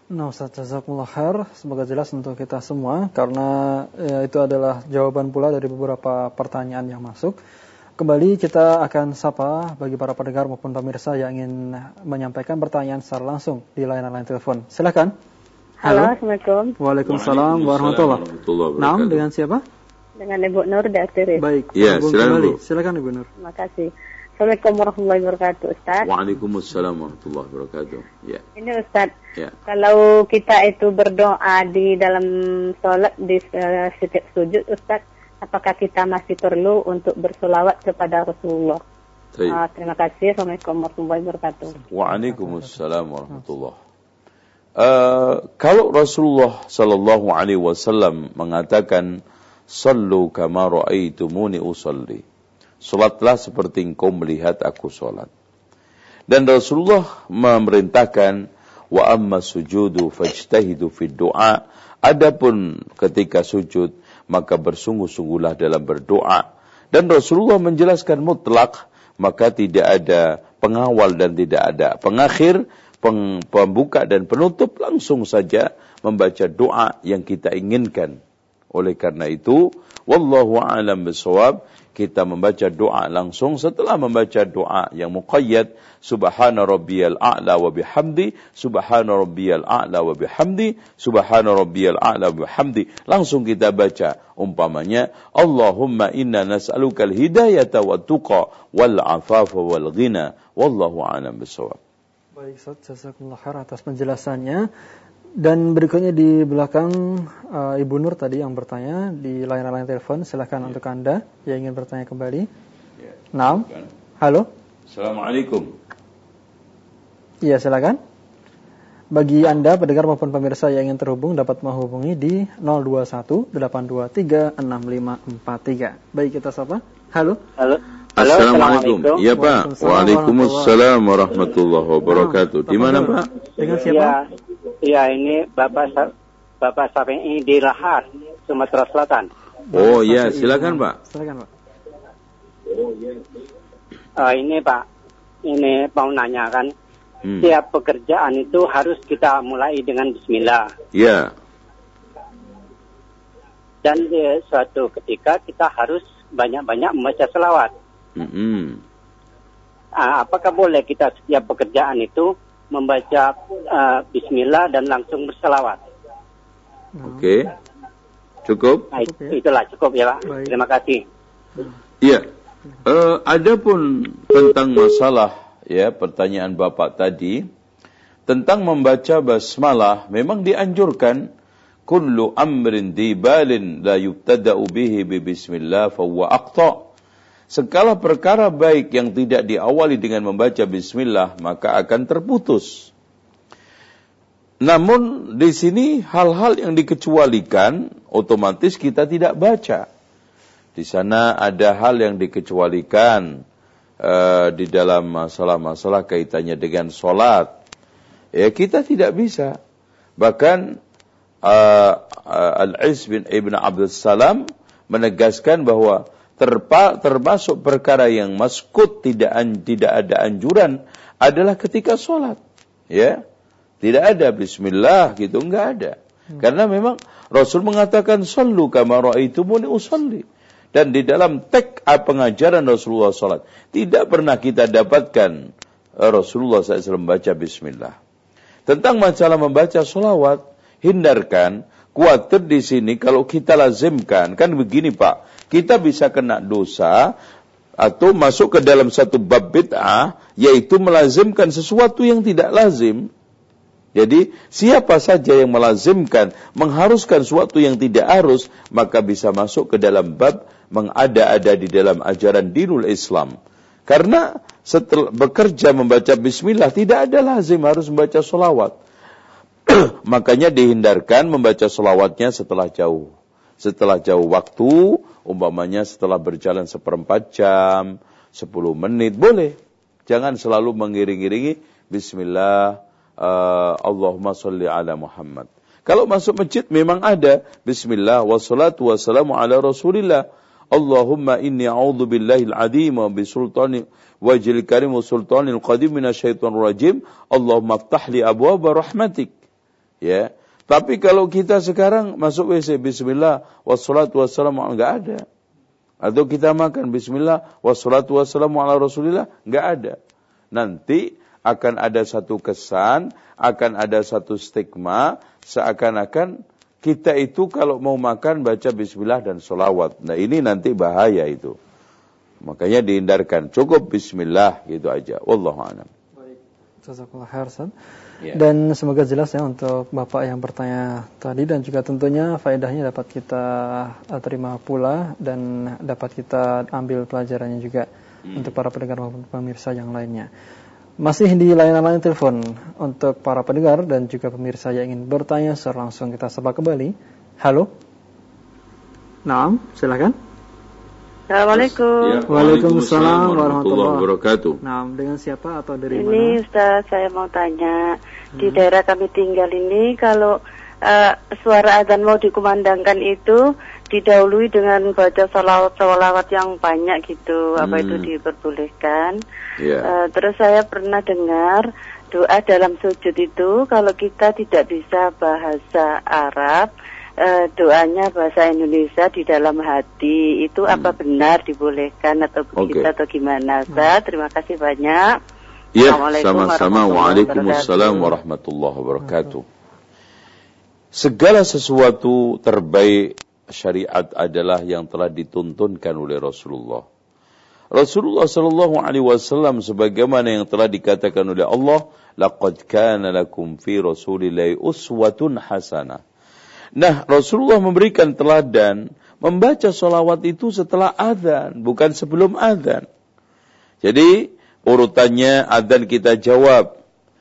[SPEAKER 2] Nah, Ustaz, jazakumullah khair. Semoga jelas untuk kita semua, karena ya, itu adalah jawaban pula dari beberapa pertanyaan yang masuk. Kembali kita akan sapa bagi para pendengar maupun pemirsa yang ingin menyampaikan pertanyaan secara langsung di layanan line telepon. Silakan.
[SPEAKER 3] Halo, Halo. Assalamualaikum.
[SPEAKER 2] Waalaikumsalam warahmatullahi wabarakatuh. Naam, dengan siapa?
[SPEAKER 3] Dengan Ibu Nur dari.
[SPEAKER 2] Baik.
[SPEAKER 1] Ya, silakan.
[SPEAKER 2] Silakan Ibu Nur.
[SPEAKER 3] Terima kasih. Assalamualaikum warahmatullahi wabarakatuh, Ustaz.
[SPEAKER 1] Waalaikumsalam warahmatullahi wabarakatuh. Ya.
[SPEAKER 3] Ini Ustaz,
[SPEAKER 1] ya.
[SPEAKER 3] Kalau kita itu berdoa di dalam sholat, di uh, setiap sujud, Ustaz, apakah kita masih perlu untuk bersolawat kepada Rasulullah? Uh, terima kasih. Assalamualaikum warahmatullahi wabarakatuh.
[SPEAKER 1] Waalaikumsalam warahmatullahi wabarakatuh. Uh, kalau Rasulullah sallallahu alaihi wasallam mengatakan, "Sallu kama ra'aitumuni usalli." Salatlah seperti engkau melihat aku salat. Dan Rasulullah memerintahkan, wa amma sujudu fajtahidu fid du'a. Adapun ketika sujud, maka bersungguh-sungguhlah dalam berdoa. Dan Rasulullah menjelaskan mutlak, maka tidak ada pengawal dan tidak ada pengakhir, pembuka dan penutup, langsung saja membaca doa yang kita inginkan. Oleh karena itu, wallahu a'lam bishawab, kita membaca doa langsung. Setelah membaca doa yang muqayyad, subhana rabbiyal a'la wa bihamdi, subhana rabbiyal a'la wa bihamdi, subhana rabbiyal a'la wa bihamdi, langsung kita baca umpamanya, Allahumma inna nas'alukal hidayata wa tuqa wal afafa wal ghina, wallahu a'lam bishawab.
[SPEAKER 2] Baik, Ustaz, jazakumullah khair atas penjelasannya. Dan berikutnya di belakang uh, Ibu Nur tadi yang bertanya di layanan telepon, silakan ya. Untuk Anda yang ingin bertanya kembali. Ya. Naam. Halo.
[SPEAKER 1] Assalamualaikum.
[SPEAKER 2] Iya, silakan. Bagi Anda pendengar maupun pemirsa yang ingin terhubung dapat menghubungi di nol dua satu delapan dua tiga enam lima empat tiga. Baik, kita sapa. Halo.
[SPEAKER 4] Halo.
[SPEAKER 2] Halo,
[SPEAKER 1] Assalamualaikum. Iya, Pak. Waalaikumsalam warahmatullahi wabarakatuh. Di mana, Pak?
[SPEAKER 2] Dengan siapa?
[SPEAKER 4] Ya. Ya, ini Bapak Bapak Safi'i di Lahar, Sumatera Selatan.
[SPEAKER 1] Oh ya, silakan Pak.
[SPEAKER 2] Silakan Pak.
[SPEAKER 4] Uh, ini Pak, ini mau nanyakan, hmm. Tiap pekerjaan itu harus kita mulai dengan Bismillah.
[SPEAKER 1] Ya.
[SPEAKER 4] Dan di suatu ketika kita harus banyak-banyak membaca selawat.
[SPEAKER 1] Hmm.
[SPEAKER 4] Uh, apakah boleh kita setiap pekerjaan itu membaca uh, Bismillah dan langsung berselawat?
[SPEAKER 1] Oke, okay. Cukup?
[SPEAKER 4] Nah, itulah cukup ya Pak. Baik. Terima kasih.
[SPEAKER 1] Iya. Uh, adapun tentang masalah ya pertanyaan Bapak tadi tentang membaca basmalah, memang dianjurkan. Kullu amrin dibalin la yubtada'u bihi bi bismillah fa huwa aqta'. Segala perkara baik yang tidak diawali dengan membaca bismillah, maka akan terputus. Namun di sini hal-hal yang dikecualikan, otomatis kita tidak baca. Di sana ada hal yang dikecualikan uh, di dalam masalah-masalah kaitannya dengan sholat. Ya, kita tidak bisa. Bahkan uh, uh, Al-Iz bin Ibn Abdul Salam menegaskan bahwa Terpa, termasuk perkara yang maskut tidak an, tidak ada anjuran adalah ketika sholat, ya tidak ada Bismillah gitu, enggak ada, hmm. karena memang Rasul mengatakan sallu kama ra'aitumuni usalli, dan di dalam teks pengajaran Rasulullah sholat tidak pernah kita dapatkan Rasulullah shallallahu alaihi wasallam membaca Bismillah. Tentang masalah membaca sholawat, hindarkan. Khawatir di sini kalau kita lazimkan, kan begini Pak, kita bisa kena dosa atau masuk ke dalam satu bab bid'ah, yaitu melazimkan sesuatu yang tidak lazim. Jadi siapa saja yang melazimkan, mengharuskan sesuatu yang tidak harus, maka bisa masuk ke dalam bab mengada-ada di dalam ajaran dinul Islam. Karena setelah bekerja membaca bismillah, tidak ada lazim harus membaca sholawat. Makanya dihindarkan membaca sholawatnya setelah jauh. Setelah jauh waktu, umpamanya setelah berjalan seperempat jam, sepuluh menit, boleh. Jangan selalu mengiring-iringi Bismillah, uh, Allahumma sholli ala Muhammad. Kalau masuk masjid memang ada Bismillah, wassalatu wassalamu ala Rasulillah. Allahumma inni a'udhu billahil adim wa bisultani wajil karim wa sultanil qadim minasyaitonir rajim. Allahumma aftah li abwaaba rahmatik. Ya. Tapi kalau kita sekarang masuk W C, bismillah, wassalatu wassalamu, enggak ada. Atau kita makan, bismillah, wassalatu wassalamu ala rasulillah, enggak ada. Nanti akan ada satu kesan, akan ada satu stigma, seakan-akan kita itu kalau mau makan baca bismillah dan sholawat. Nah ini nanti bahaya itu. Makanya dihindarkan. Cukup bismillah gitu aja. Wallahu a'lam.
[SPEAKER 2] Baik. Jazakallahu khairan.
[SPEAKER 1] Ya.
[SPEAKER 2] Dan semoga jelas ya untuk Bapak yang bertanya tadi, dan juga tentunya faedahnya dapat kita terima pula dan dapat kita ambil pelajarannya juga hmm. untuk para pendengar maupun pemirsa yang lainnya. Masih di layanan lain telepon untuk para pendengar dan juga pemirsa yang ingin bertanya secara langsung, kita sapa kembali. Halo. Naam, silakan.
[SPEAKER 3] Assalamualaikum.
[SPEAKER 1] Ya, Waalaikumsalam warahmatullahi wabarakatuh.
[SPEAKER 2] Nah, dengan siapa atau dari
[SPEAKER 3] ini
[SPEAKER 2] mana?
[SPEAKER 3] Ini Ustaz, saya mau tanya. Hmm. Di daerah kami tinggal ini, kalau uh, suara azan mau dikumandangkan itu didahului dengan baca salawat-salawat yang banyak gitu. Hmm. Apa itu diperbolehkan? Yeah. Uh, terus saya pernah dengar doa dalam sujud itu, kalau kita tidak bisa bahasa Arab, Uh, doanya bahasa Indonesia di dalam hati itu hmm. apa benar dibolehkan atau begitu okay. atau gimana? Ustaz, terima kasih banyak.
[SPEAKER 1] Ya, sama-sama. Waalaikumsalam warahmatullahi wabarakatuh. Segala sesuatu terbaik syariat adalah yang telah dituntunkan oleh Rasulullah. Rasulullah sallallahu alaihi wasallam sebagaimana yang telah dikatakan oleh Allah, laqad kana lakum fi rasulillahi uswatun hasanah. Nah, Rasulullah memberikan teladan membaca sholawat itu setelah adzan, bukan sebelum adzan. Jadi urutannya adzan kita jawab.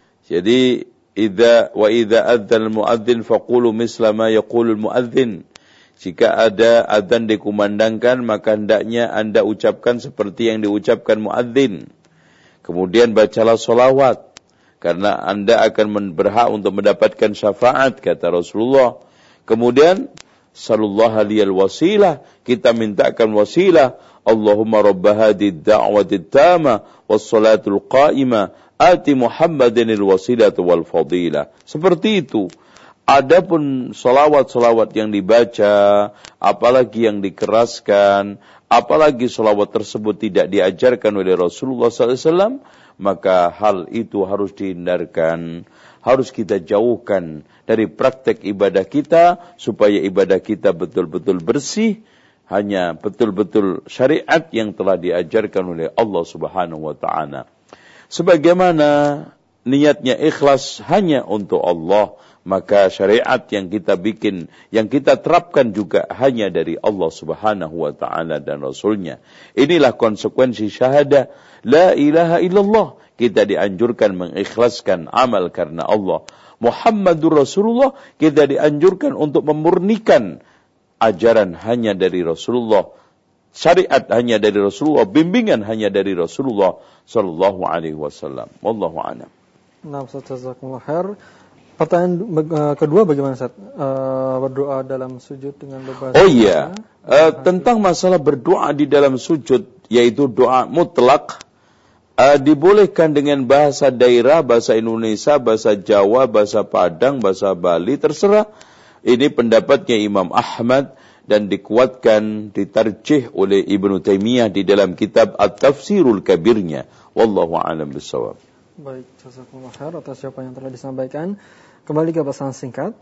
[SPEAKER 1] Jadi idza wa idza adzan al-muadzin faqulu misla ma yaqulu al-muadzin. Jika ada adzan dikumandangkan, maka hendaknya Anda ucapkan seperti yang diucapkan muadzin. Kemudian bacalah sholawat, karena Anda akan berhak untuk mendapatkan syafaat, kata Rasulullah. Kemudian sallallahu alaihi wasilah, kita mintakan wasilah. Allahumma rabb hadhihi ad-da'wati at-tamah was-salatul qa'imah ati Muhammadin al-wasilata wal fadilah. Seperti itu. Adapun salawat-salawat yang dibaca, apalagi yang dikeraskan, apalagi salawat tersebut tidak diajarkan oleh Rasulullah sallallahu alaihi wasallam, maka hal itu harus dihindarkan. Harus kita jauhkan dari praktek ibadah kita, supaya ibadah kita betul-betul bersih, hanya betul-betul syariat yang telah diajarkan oleh Allah Subhanahu wa taala. Sebagaimana niatnya ikhlas hanya untuk Allah, maka syariat yang kita bikin, yang kita terapkan juga hanya dari Allah Subhanahu wa taala dan Rasulnya. Inilah konsekuensi syahadah la ilaha illallah. Kita dianjurkan mengikhlaskan amal karena Allah. Muhammadur Rasulullah, kita dianjurkan untuk memurnikan ajaran hanya dari Rasulullah, syariat hanya dari Rasulullah, bimbingan hanya dari Rasulullah sallallahu alaihi wasallam. Wallahu a'lam.
[SPEAKER 2] Nah, Ustaz, jazakumullah khair. Pertanyaan uh, kedua bagaimana, Ustaz? Uh, berdoa dalam sujud dengan berbahasa.
[SPEAKER 1] Oh iya, uh, tentang masalah berdoa di dalam sujud, yaitu doa mutlak. Uh, dibolehkan dengan bahasa daerah, bahasa Indonesia, bahasa Jawa, bahasa Padang, bahasa Bali, terserah. Ini pendapatnya Imam Ahmad dan dikuatkan, ditarjih oleh Ibnu Taimiyah di dalam kitab At-Tafsirul Kabirnya. Wallahu a'lam bishawab.
[SPEAKER 2] Baik, jazakumullah khair atas jawaban yang telah disampaikan. Kembali ke pesan singkat.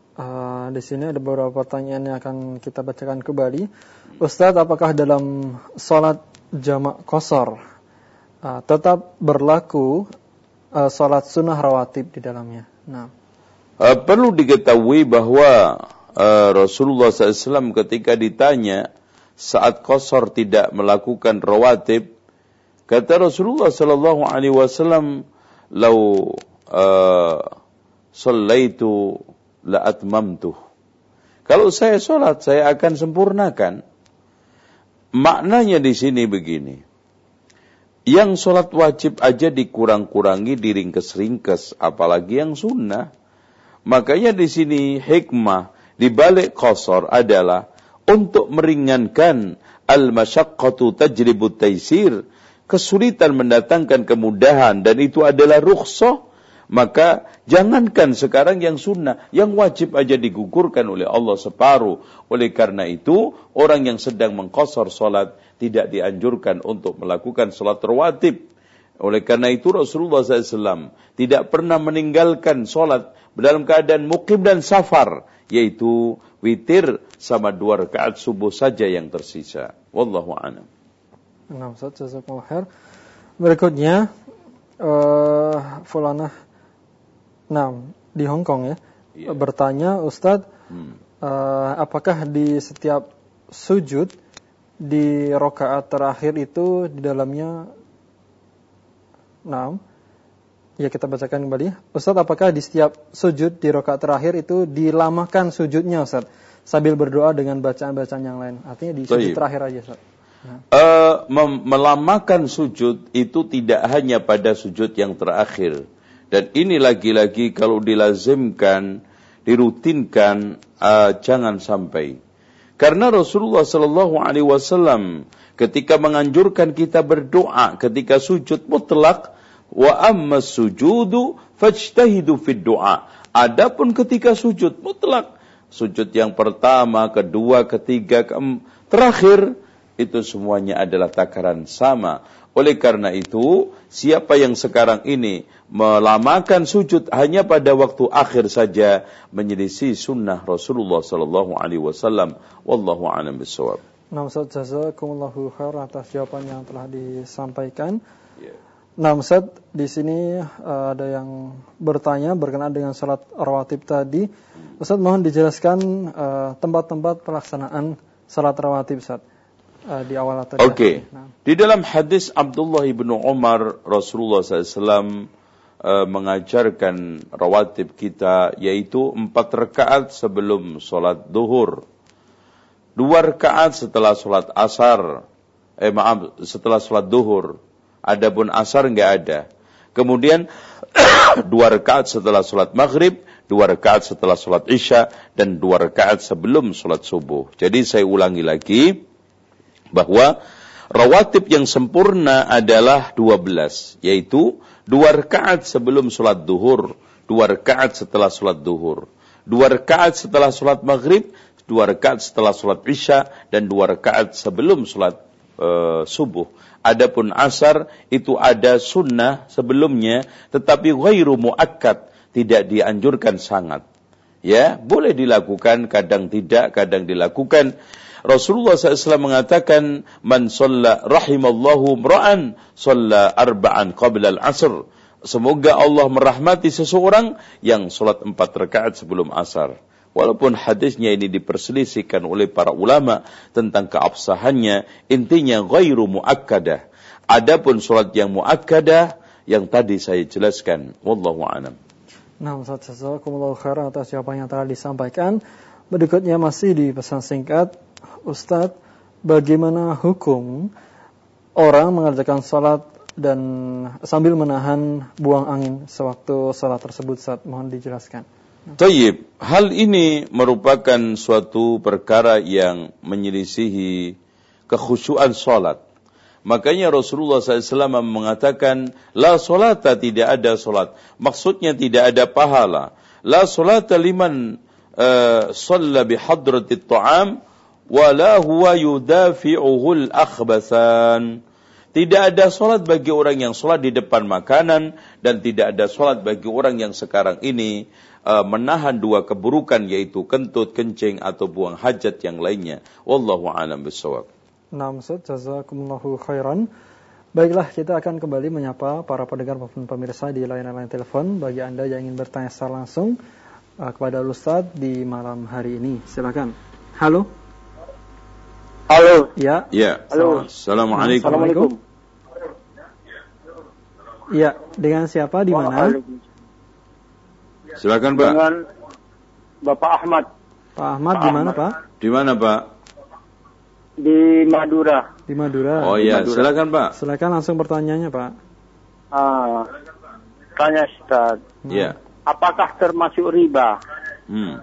[SPEAKER 2] Uh, di sini ada beberapa pertanyaan yang akan kita bacakan kembali. Ustaz, apakah dalam salat jamak qashar Uh, tetap berlaku uh, salat sunnah rawatib di dalamnya? Nah,
[SPEAKER 1] uh, perlu diketahui bahwa uh, Rasulullah sallallahu alaihi wasallam ketika ditanya saat qashar tidak melakukan rawatib, kata Rasulullah sallallahu alaihi wasallam, "Lau uh, shallaitu la atmamtu." Kalau saya salat, saya akan sempurnakan. Maknanya di sini begini. Yang sholat wajib aja dikurang-kurangi, diringkes-ringkes, apalagi yang sunnah. Makanya di sini hikmah di balik qashar adalah untuk meringankan al-masyaqqatu tajribut taysir, kesulitan mendatangkan kemudahan, dan itu adalah rukhsah Maka jangankan sekarang yang sunnah, yang wajib aja digugurkan oleh Allah separuh. Oleh karena itu, orang yang sedang mengqashar salat tidak dianjurkan untuk melakukan salat rawatib. Oleh karena itu Rasulullah shallallahu alaihi wasallam tidak pernah meninggalkan salat dalam keadaan muqim dan safar, yaitu witir sama dua rakaat subuh saja yang tersisa. Wallahu a'lam.
[SPEAKER 2] Nah, Ustaz, jazakumullah khair. Berikutnya uh, Fulanah Nah, di Hong Kong ya, yeah. bertanya, Ustadz, hmm. uh, apakah di setiap sujud di rakaat terakhir itu di dalamnya, nah, ya kita bacakan kembali. Ustadz, apakah di setiap sujud di rakaat terakhir itu dilamakan sujudnya, Ustadz, sambil berdoa dengan bacaan-bacaan yang lain? Artinya di sujud Baik. terakhir aja, Ustadz. Nah.
[SPEAKER 1] Uh, mem- melamakan sujud itu tidak hanya pada sujud yang terakhir. Dan ini lagi-lagi kalau dilazimkan, dirutinkan, uh, jangan sampai. Karena Rasulullah sallallahu alaihi wasallam ketika menganjurkan kita berdoa ketika sujud mutlak, wa amma sujudu fajtahidu fid du'a. Adapun ketika sujud mutlak, sujud yang pertama, kedua, ketiga, ke- terakhir, itu semuanya adalah takaran sama. Oleh karena itu, siapa yang sekarang ini melamakan sujud hanya pada waktu akhir saja, menyelisih sunnah Rasulullah sallallahu alaihi wasallam. Wallahu a'lam bishawab.
[SPEAKER 2] Nah, Ustaz, jazakumullahu khair atas jawaban yang telah disampaikan. Yeah. Nah, Ustaz, di sini uh, ada yang bertanya berkenaan dengan salat rawatib tadi. Ustaz, mohon dijelaskan uh, tempat-tempat pelaksanaan salat rawatib, Ustaz. Di awal atau
[SPEAKER 1] Oke. Okay. Nah. Di dalam hadis Abdullah bin Umar, Rasulullah sallallahu alaihi wasallam uh, mengajarkan rawatib kita, yaitu empat rakaat sebelum solat duhur, dua rakaat setelah solat asar, eh maaf setelah solat duhur. Adapun asar enggak ada. Kemudian dua rakaat setelah solat maghrib, dua rakaat setelah solat isya, dan dua rakaat sebelum solat subuh. Jadi saya ulangi lagi, bahwa rawatib yang sempurna adalah dua belas, yaitu dua rakaat sebelum sholat duhur, dua rakaat setelah sholat duhur, dua rakaat setelah sholat maghrib, dua rakaat setelah sholat isya, dan dua rakaat sebelum sholat uh, subuh. Adapun asar itu ada sunnah sebelumnya, tetapi ghairu muakkad, tidak dianjurkan sangat. Ya, boleh dilakukan, kadang tidak, kadang dilakukan. Rasulullah sallallahu alaihi wasallam mengatakan, man shalla rahimallahu mra'an shalla arba'an qabla al-'asr. Semoga Allah merahmati seseorang yang salat empat rakaat sebelum asar. Walaupun hadisnya ini diperselisihkan oleh para ulama tentang keabsahannya, intinya ghairu muakkadah. Adapun salat yang muakkadah yang tadi saya jelaskan, wallahu a'lam.
[SPEAKER 2] Nah, Ustaz, jazakumullahu khairan atas jawaban yang telah disampaikan. Berikutnya masih di pesan singkat, Ustadz, bagaimana hukum orang mengerjakan salat dan sambil menahan buang angin sewaktu salat tersebut, Ustadz? Mohon dijelaskan.
[SPEAKER 1] Tayyib, hal ini merupakan suatu perkara yang menyelisihi kekhusyuan salat. Makanya Rasulullah sallallahu alaihi wasallam mengatakan, la salata, tidak ada salat. Maksudnya tidak ada pahala. La salata liman uh, shalla bihadratit ta'am wala huwa yudafi'uhul akhbathan. Tidak ada salat bagi orang yang salat di depan makanan, dan tidak ada salat bagi orang yang sekarang ini uh, menahan dua keburukan, yaitu kentut, kencing, atau buang hajat yang lainnya. Wallahu a'lam bishawab.
[SPEAKER 2] Nah, Ustaz, jazakumullahu khairan. Baiklah, kita akan kembali menyapa para pendengar maupun pemirsa di layanan telepon. Bagi Anda yang ingin bertanya secara langsung uh, kepada Ustaz di malam hari ini, silakan. Halo.
[SPEAKER 4] Halo.
[SPEAKER 2] Ya.
[SPEAKER 1] Ya.
[SPEAKER 4] Halo.
[SPEAKER 1] Assalamualaikum.
[SPEAKER 2] Assalamualaikum. Ya, dengan siapa, di mana?
[SPEAKER 1] Silakan, Pak.
[SPEAKER 4] Dengan Bapak Ahmad.
[SPEAKER 2] Pak Ahmad, di mana, Pak?
[SPEAKER 1] Di mana, Pak?
[SPEAKER 4] Di Madura.
[SPEAKER 2] Di Madura.
[SPEAKER 1] Oh iya,
[SPEAKER 4] Madura.
[SPEAKER 1] silakan, Pak.
[SPEAKER 2] Silakan langsung pertanyaannya, Pak.
[SPEAKER 4] Ah, tanya Ustaz.
[SPEAKER 1] Ya.
[SPEAKER 4] Apakah termasuk riba?
[SPEAKER 1] Hmm.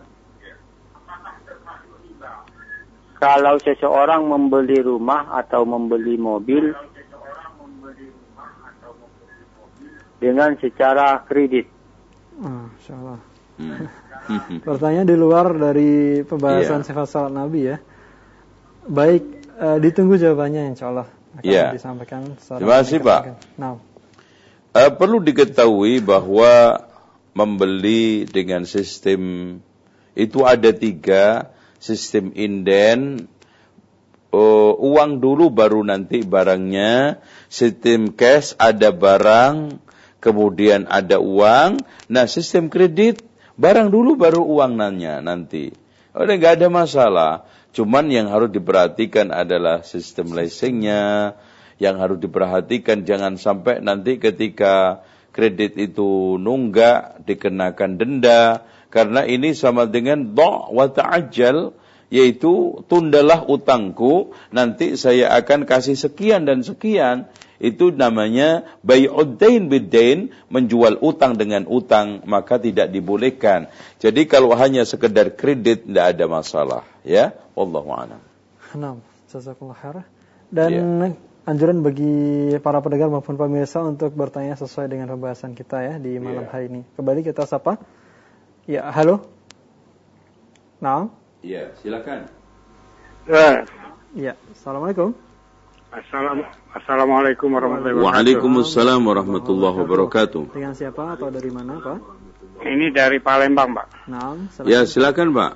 [SPEAKER 4] Kalau seseorang membeli rumah atau membeli mobil dengan secara kredit,
[SPEAKER 2] Masya Allah. Hmm. Pertanyaan di luar dari pembahasan yeah. sifat salat Nabi ya. Baik, uh, ditunggu jawabannya insya Allah akan yeah. disampaikan.
[SPEAKER 1] Terima kasih Pak.
[SPEAKER 2] Nah.
[SPEAKER 1] Uh, perlu diketahui bahwa membeli dengan sistem itu ada tiga, sistem inden, uh, uang dulu baru nanti barangnya, sistem cash ada barang, kemudian ada uang, nah sistem kredit, barang dulu baru uang nanya nanti. Udah nggak ada masalah. Cuman yang harus diperhatikan adalah sistem leasingnya, yang harus diperhatikan jangan sampai nanti ketika kredit itu nunggak dikenakan denda, karena ini sama dengan dha' wa ta'ajjal, yaitu tundalah utangku, nanti saya akan kasih sekian dan sekian. Itu namanya bai'ud dain bid-dain, menjual utang dengan utang, maka tidak dibolehkan. Jadi kalau hanya sekedar kredit tidak ada masalah, ya. Wallahu a'lam.
[SPEAKER 2] Naam, jazakallahu khair. Dan ya. Anjuran bagi para pendengar maupun pemirsa untuk bertanya sesuai dengan pembahasan kita ya di malam ya. hari ini. Kembali kita sapa. Ya, halo. Naam.
[SPEAKER 1] Iya, silakan.
[SPEAKER 2] Ya. Ya, assalamualaikum.
[SPEAKER 6] Assalam, Assalamualaikum warahmatullahi wabarakatuh.
[SPEAKER 1] Waalaikumsalam warahmatullahi wabarakatuh.
[SPEAKER 2] Dengan siapa atau dari mana, Pak?
[SPEAKER 6] Ini dari Palembang, Pak.
[SPEAKER 2] Nah,
[SPEAKER 1] ya, silakan, Pak.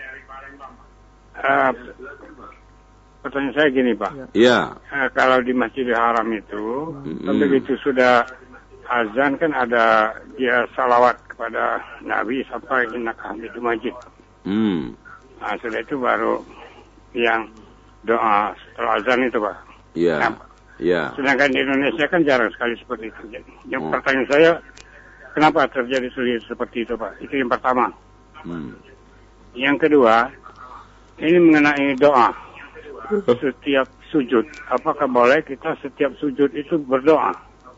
[SPEAKER 6] Uh, pertanyaan saya gini, Pak.
[SPEAKER 1] Ya.
[SPEAKER 6] Uh, kalau di Masjidil Haram itu, hmm. begitu sudah azan kan ada dia salawat kepada Nabi sampai innaka hamidum majid.
[SPEAKER 1] Hmm.
[SPEAKER 6] Nah, sudah itu baru yang doa setelah azan itu, Pak.
[SPEAKER 1] Iya.
[SPEAKER 6] Nah,
[SPEAKER 1] ya.
[SPEAKER 6] Sedangkan di Indonesia kan jarang sekali seperti itu. Jadi, yang oh. pertanyaan saya, kenapa terjadi sulit seperti itu, Pak? Itu yang pertama. Hmm. Yang kedua, ini mengenai doa. Setiap sujud, apakah boleh kita setiap sujud itu berdoa?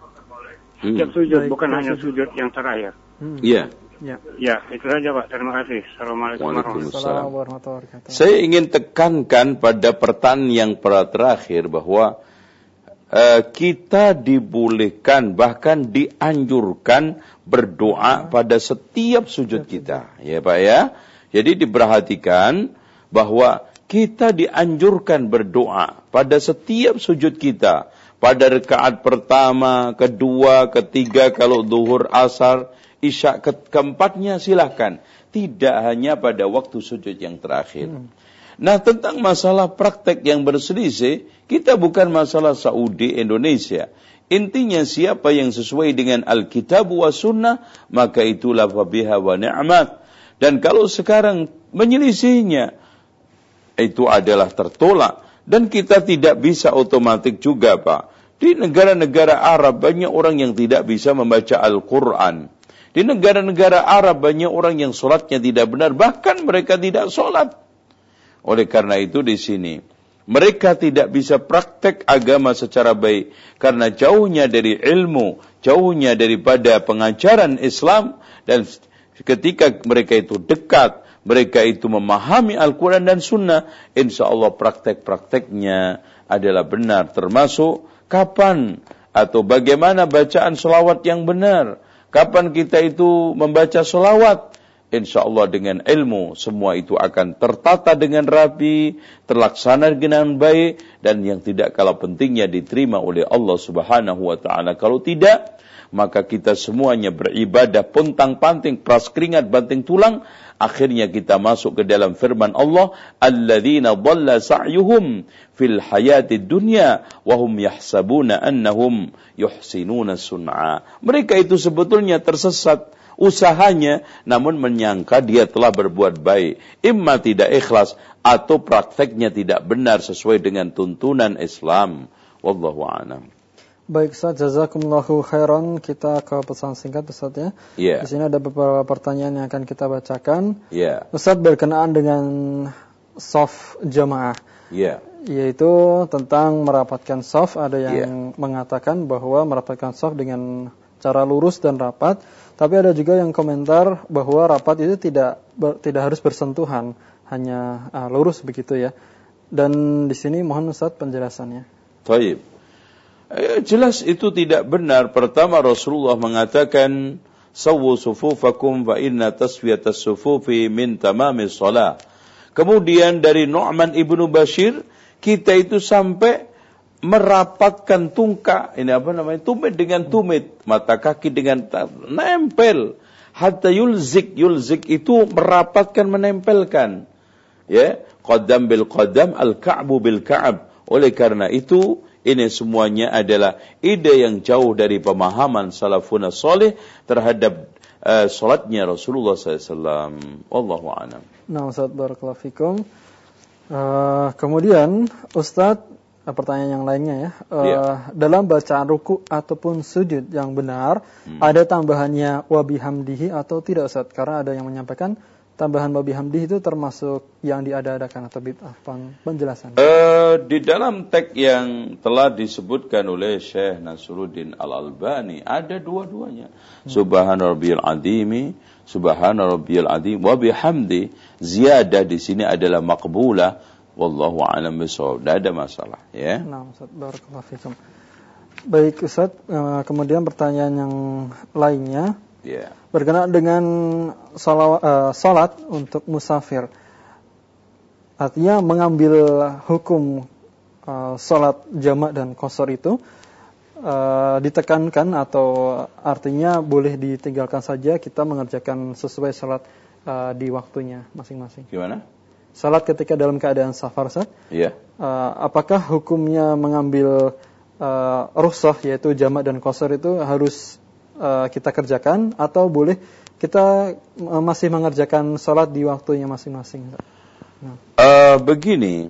[SPEAKER 6] Setiap hmm. sujud, bukan hanya sujud yang terakhir.
[SPEAKER 1] Iya. Hmm.
[SPEAKER 6] Ya. Ya, itu saja Pak. Terima kasih. Assalamualaikum warahmatullahi
[SPEAKER 2] wabarakatuh.
[SPEAKER 1] Saya ingin tekankan pada pertanyaan yang terakhir bahwa uh, kita dibolehkan bahkan dianjurkan berdoa pada setiap sujud kita. Ya Pak ya. Jadi diperhatikan bahwa kita dianjurkan berdoa pada setiap sujud kita. Pada rakaat pertama, kedua, ketiga, kalau zuhur, asar, isya ke keempatnya silahkan. Tidak hanya pada waktu sujud yang terakhir. Hmm. Nah, tentang masalah praktek yang berselisih, kita bukan masalah Saudi Indonesia. Intinya siapa yang sesuai dengan Alkitab wa Sunnah, maka itulah wabiha wa ni'mat. Dan kalau sekarang menyelisihinya, itu adalah tertolak. Dan kita tidak bisa otomatis juga, Pak. Di negara-negara Arab banyak orang yang tidak bisa membaca Al-Quran. Di negara-negara Arab banyak orang yang sholatnya tidak benar, bahkan mereka tidak sholat. Oleh karena itu di sini, mereka tidak bisa praktek agama secara baik. Karena jauhnya dari ilmu, jauhnya daripada pengajaran Islam. Dan ketika mereka itu dekat, mereka itu memahami Al-Quran dan Sunnah, insya Allah praktek-prakteknya adalah benar. Termasuk kapan atau bagaimana bacaan sholawat yang benar. Kapan kita itu membaca sholawat? Insya Allah dengan ilmu, semua itu akan tertata dengan rapi, terlaksana dengan baik, dan yang tidak kalah pentingnya diterima oleh Allah Subhanahu wa Ta'ala. Kalau tidak, maka kita semuanya beribadah pontang-panting, peras keringat, banting tulang, akhirnya kita masuk ke dalam firman Allah, alladzina dhalla sa'yuhum fil hayatid dunya wa hum yahsabuna annahum yuhsinuna sun'a. Mereka itu sebetulnya tersesat usahanya, namun menyangka dia telah berbuat baik. Imma tidak ikhlas atau prakteknya tidak benar sesuai dengan tuntunan Islam. Wallahu a'lam.
[SPEAKER 2] Baik Ustaz, jazakumullahu khairan. Kita ke pesan singkat Ustaz ya.
[SPEAKER 1] Yeah.
[SPEAKER 2] Di sini ada beberapa pertanyaan yang akan kita bacakan.
[SPEAKER 1] Yeah.
[SPEAKER 2] Ustaz, berkenaan dengan shaf jamaah.
[SPEAKER 1] Yeah.
[SPEAKER 2] Yaitu tentang merapatkan shaf, ada yang yeah. mengatakan bahwa merapatkan shaf dengan cara lurus dan rapat, tapi ada juga yang komentar bahwa rapat itu tidak ber, tidak harus bersentuhan, hanya uh, lurus begitu ya. Dan di sini mohon Ustaz penjelasannya.
[SPEAKER 1] Baik. Eh, jelas itu tidak benar. Pertama, Rasulullah mengatakan sawwu sufufakum fa inna taswiyatas sufufi min tamamis shalah. Kemudian dari Nu'man ibnu Bashir, kita itu sampai merapatkan tungkak, ini apa namanya, tumit dengan tumit, mata kaki dengan nempel, hatta yulzik, yulzik itu merapatkan, menempelkan, ya, qadam bil qadam, al-ka'bu bil ka'ab. Oleh karena itu, ini semuanya adalah ide yang jauh dari pemahaman salafun salih terhadap uh, salatnya Rasulullah sallallahu alaihi wasallam. Wallahu a'lam.
[SPEAKER 2] Nah, Ustaz, barakallahu fikum. Uh, kemudian Ustaz, uh, pertanyaan yang lainnya ya. Uh, yeah. Dalam bacaan ruku ataupun sujud yang benar, hmm. ada tambahannya wa bihamdihi atau tidak, Ustaz? Karena ada yang menyampaikan tambahan wa bihamdihi itu termasuk yang diada-adakan atau bid'ah. Penjelasan.
[SPEAKER 1] Uh, di dalam teks yang telah disebutkan oleh Syekh Nasruddin Al-Albani ada dua-duanya. Hmm. Subhana rabbiyal azimi, subhana rabbiyal azim wa bihamdi. Ziyadah di sini adalah maqbulah. Wallahu a'lam bishawab. Tidak ada masalah, ya. Nah,
[SPEAKER 2] Ustaz, barakallahu fikum. Baik, Ustaz, uh, kemudian pertanyaan yang lainnya. Yeah. Berkenaan dengan salawat, uh, salat untuk musafir. Artinya mengambil hukum uh, salat jamak dan qashar itu uh, ditekankan atau artinya boleh ditinggalkan saja, kita mengerjakan sesuai salat uh, di waktunya masing-masing.
[SPEAKER 1] Gimana?
[SPEAKER 2] Salat ketika dalam keadaan safar, Ustaz.
[SPEAKER 1] Iya. Yeah.
[SPEAKER 2] Uh, apakah hukumnya mengambil uh, rukhsah yaitu jamak dan qashar itu harus Uh, kita kerjakan atau boleh kita uh, masih mengerjakan salat di waktunya masing-masing? Nah.
[SPEAKER 1] Uh, begini,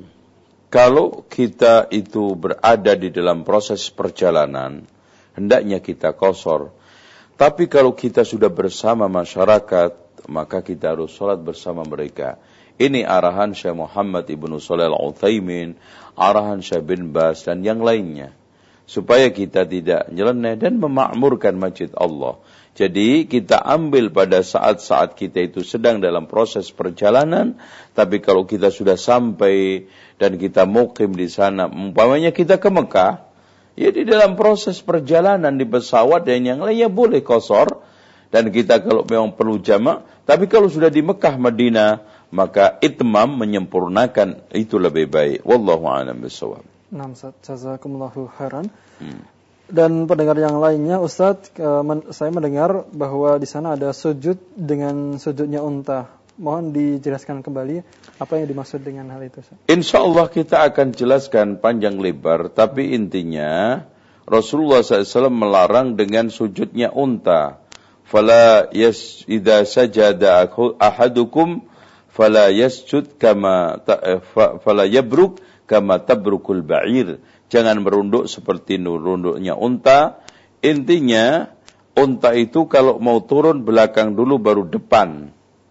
[SPEAKER 1] kalau kita itu berada di dalam proses perjalanan, hendaknya kita qashar. Tapi kalau kita sudah bersama masyarakat, maka kita harus salat bersama mereka. Ini arahan Syekh Muhammad ibnu Shalih Al-Utsaimin, arahan Syekh bin Baz dan yang lainnya. Supaya kita tidak nyeleneh dan memakmurkan masjid Allah. Jadi kita ambil pada saat-saat kita itu sedang dalam proses perjalanan, tapi kalau kita sudah sampai dan kita mukim di sana, umpamanya kita ke Mekah, ya di dalam proses perjalanan di pesawat dan yang lainnya boleh qashar, dan kita kalau memang perlu jamak, tapi kalau sudah di Mekah Madinah, maka itmam menyempurnakan itu lebih baik. Wallahu a'lam bishawab.
[SPEAKER 2] Nah, Ustaz, jazakumullahu khairan. Hmm. Dan pendengar yang lainnya, Ustaz, uh, men- saya mendengar bahwa di sana ada sujud dengan sujudnya unta. Mohon dijelaskan kembali apa yang dimaksud dengan hal itu, Ustaz.
[SPEAKER 1] Insyaallah kita akan jelaskan panjang lebar, tapi intinya Rasulullah sallallahu alaihi wasallam melarang dengan sujudnya unta. Fala yas idza sajada ahadukum fala yasjud kama ta, fala yabruk kama tabrukul ba'ir. Jangan merunduk seperti runduknya unta. Intinya, unta itu kalau mau turun belakang dulu baru depan.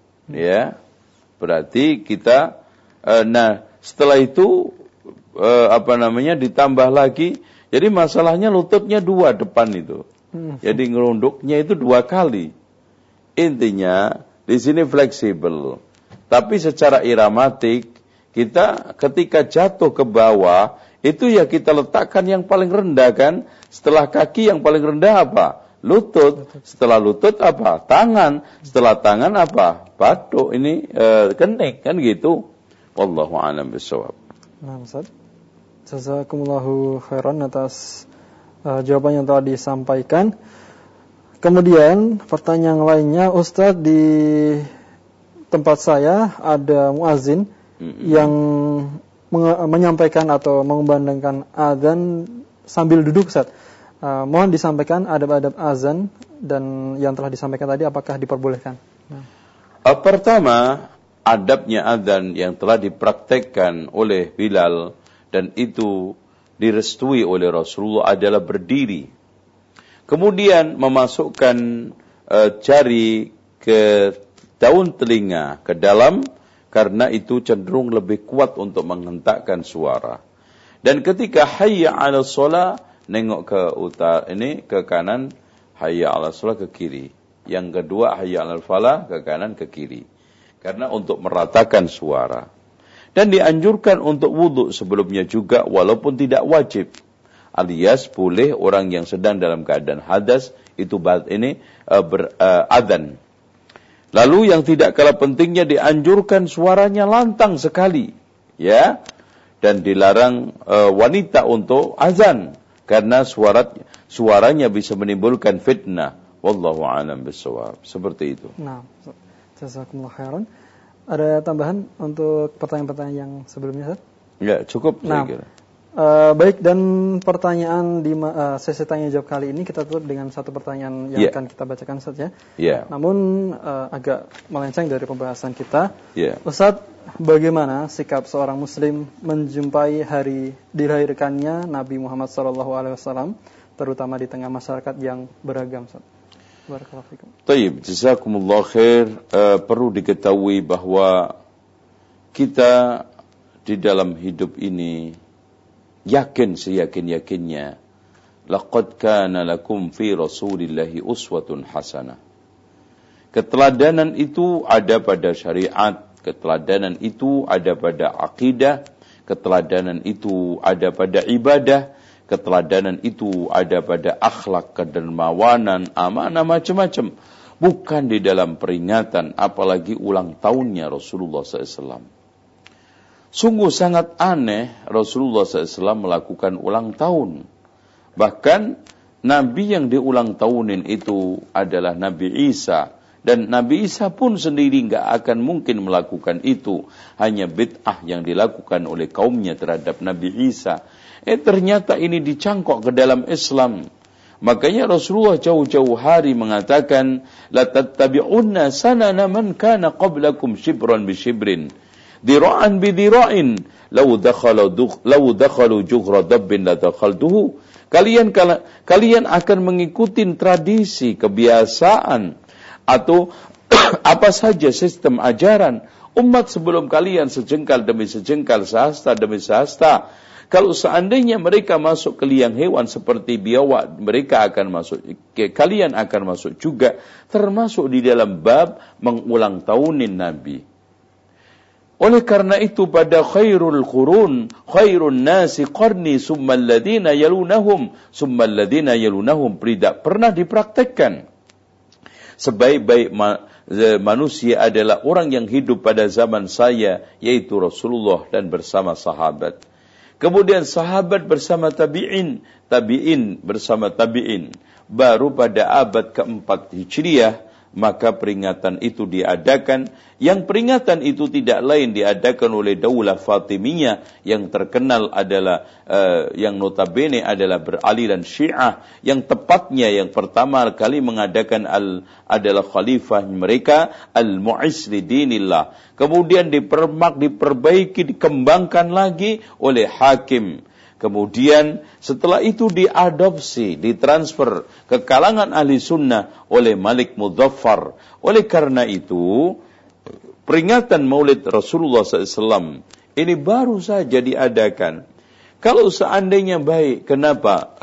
[SPEAKER 1] Ya. Berarti kita, uh, nah setelah itu, uh, apa namanya, ditambah lagi. Jadi masalahnya lututnya dua depan itu. Jadi ngerunduknya itu dua kali. Intinya, di sini fleksibel. Tapi secara iramatik, kita ketika jatuh ke bawah, itu ya kita letakkan yang paling rendah kan. Setelah kaki yang paling rendah apa? Lutut. Setelah lutut apa? Tangan. Setelah tangan apa? Batuk. Ini e, kening kan gitu. Wallahu a'lam bishawab.
[SPEAKER 2] Nah, Ustaz, jazakumullahu khairan atas uh, jawaban yang telah disampaikan. Kemudian pertanyaan lainnya, Ustaz, di tempat saya ada muazin Mm-hmm. yang menge- menyampaikan atau mengumandangkan azan sambil duduk, Ustaz. Uh, mohon disampaikan adab-adab azan dan yang telah disampaikan tadi apakah diperbolehkan? Nah.
[SPEAKER 1] Uh, pertama, adabnya azan yang telah dipraktekkan oleh Bilal dan itu direstui oleh Rasulullah adalah berdiri. Kemudian memasukkan uh, jari ke daun telinga ke dalam, karena itu cenderung lebih kuat untuk menghentakkan suara. Dan ketika hayya 'ala shalah, nengok ke utara ini ke kanan, hayya 'ala shalah ke kiri. Yang kedua hayya 'alal falah ke kanan ke kiri. Karena untuk meratakan suara. Dan dianjurkan untuk wudu sebelumnya juga walaupun tidak wajib. alias boleh orang yang sedang dalam keadaan hadas itu ini uh, berazan. Uh, Lalu yang tidak kalah pentingnya dianjurkan suaranya lantang sekali, ya, dan dilarang uh, wanita untuk azan karena suara suaranya bisa menimbulkan fitnah. Wallahu a'lam bishawab. Seperti itu.
[SPEAKER 2] Nah, jazakumullah khairan. Ada tambahan untuk pertanyaan-pertanyaan yang sebelumnya, Ustaz?
[SPEAKER 1] Ya, cukup
[SPEAKER 2] nah,
[SPEAKER 1] saya kira.
[SPEAKER 2] Uh, baik, dan pertanyaan di uh, sesi tanya jawab kali ini kita tutup dengan satu pertanyaan yang yeah. akan kita bacakan, Ustaz, ya.
[SPEAKER 1] Yeah.
[SPEAKER 2] Namun uh, agak melenceng dari pembahasan kita.
[SPEAKER 1] Yeah.
[SPEAKER 2] Ustaz, bagaimana sikap seorang muslim menjumpai hari dilahirkannya Nabi Muhammad sallallahu alaihi wasallam, terutama di tengah masyarakat yang beragam, Ustaz? Barakallahu fikum.
[SPEAKER 1] Baik, jazakumullah khair. Uh, perlu diketahui bahwa kita di dalam hidup ini yakin seyakin-yakinnya, laqad kana lakum fi rasulillahi uswatun hasanah. Keteladanan itu ada pada syariat, keteladanan itu ada pada akidah, keteladanan itu ada pada ibadah, keteladanan itu ada pada akhlak, kedermawanan, amanah, macam-macam. Bukan di dalam peringatan, apalagi ulang tahunnya Rasulullah sallallahu alaihi wasallam. Sungguh sangat aneh Rasulullah sallallahu alaihi wasallam melakukan ulang tahun. Bahkan Nabi yang diulang tahunin itu adalah Nabi Isa. Dan Nabi Isa pun sendiri nggak akan mungkin melakukan itu. Hanya bid'ah yang dilakukan oleh kaumnya terhadap Nabi Isa. Eh ternyata ini dicangkok ke dalam Islam. Makanya Rasulullah jauh-jauh hari mengatakan, la tattabi'unna sanana man kana qablakum shibran bi shibrin. Dira'an bidira'in law dakhalu law dakhalu jughra dabbin la dakhaltuhu. Kalian kalian akan mengikuti tradisi, kebiasaan atau apa saja sistem ajaran umat sebelum kalian, sejengkal demi sejengkal, sehasta demi sehasta. Kalau seandainya mereka masuk ke liang hewan seperti biawak, mereka akan masuk, kalian akan masuk juga, termasuk di dalam bab mengulang tahunin Nabi. Oleh karena itu pada khairul qurun, khairun nasi qarni summa alladhina yalunahum, summa alladhina yalunahum tidak pernah dipraktekkan. Sebaik-baik ma- manusia adalah orang yang hidup pada zaman saya, yaitu Rasulullah dan bersama sahabat. Kemudian sahabat bersama tabi'in, tabi'in bersama tabi'in. Baru pada abad keempat Hijriah, maka peringatan itu diadakan. Yang peringatan itu tidak lain diadakan oleh Daulah Fatimiyah yang terkenal adalah uh, yang notabene adalah beraliran Syiah, yang tepatnya yang pertama kali mengadakan al, adalah khalifah mereka Al-Mu'izz li Dinillah. Kemudian dipermak, diperbaiki, dikembangkan lagi oleh Hakim. Kemudian setelah itu diadopsi, ditransfer ke kalangan ahli sunnah oleh Malik Mudzaffar. Oleh karena itu, peringatan Maulid Rasulullah sallallahu alaihi wasallam ini baru saja diadakan. Kalau seandainya baik, kenapa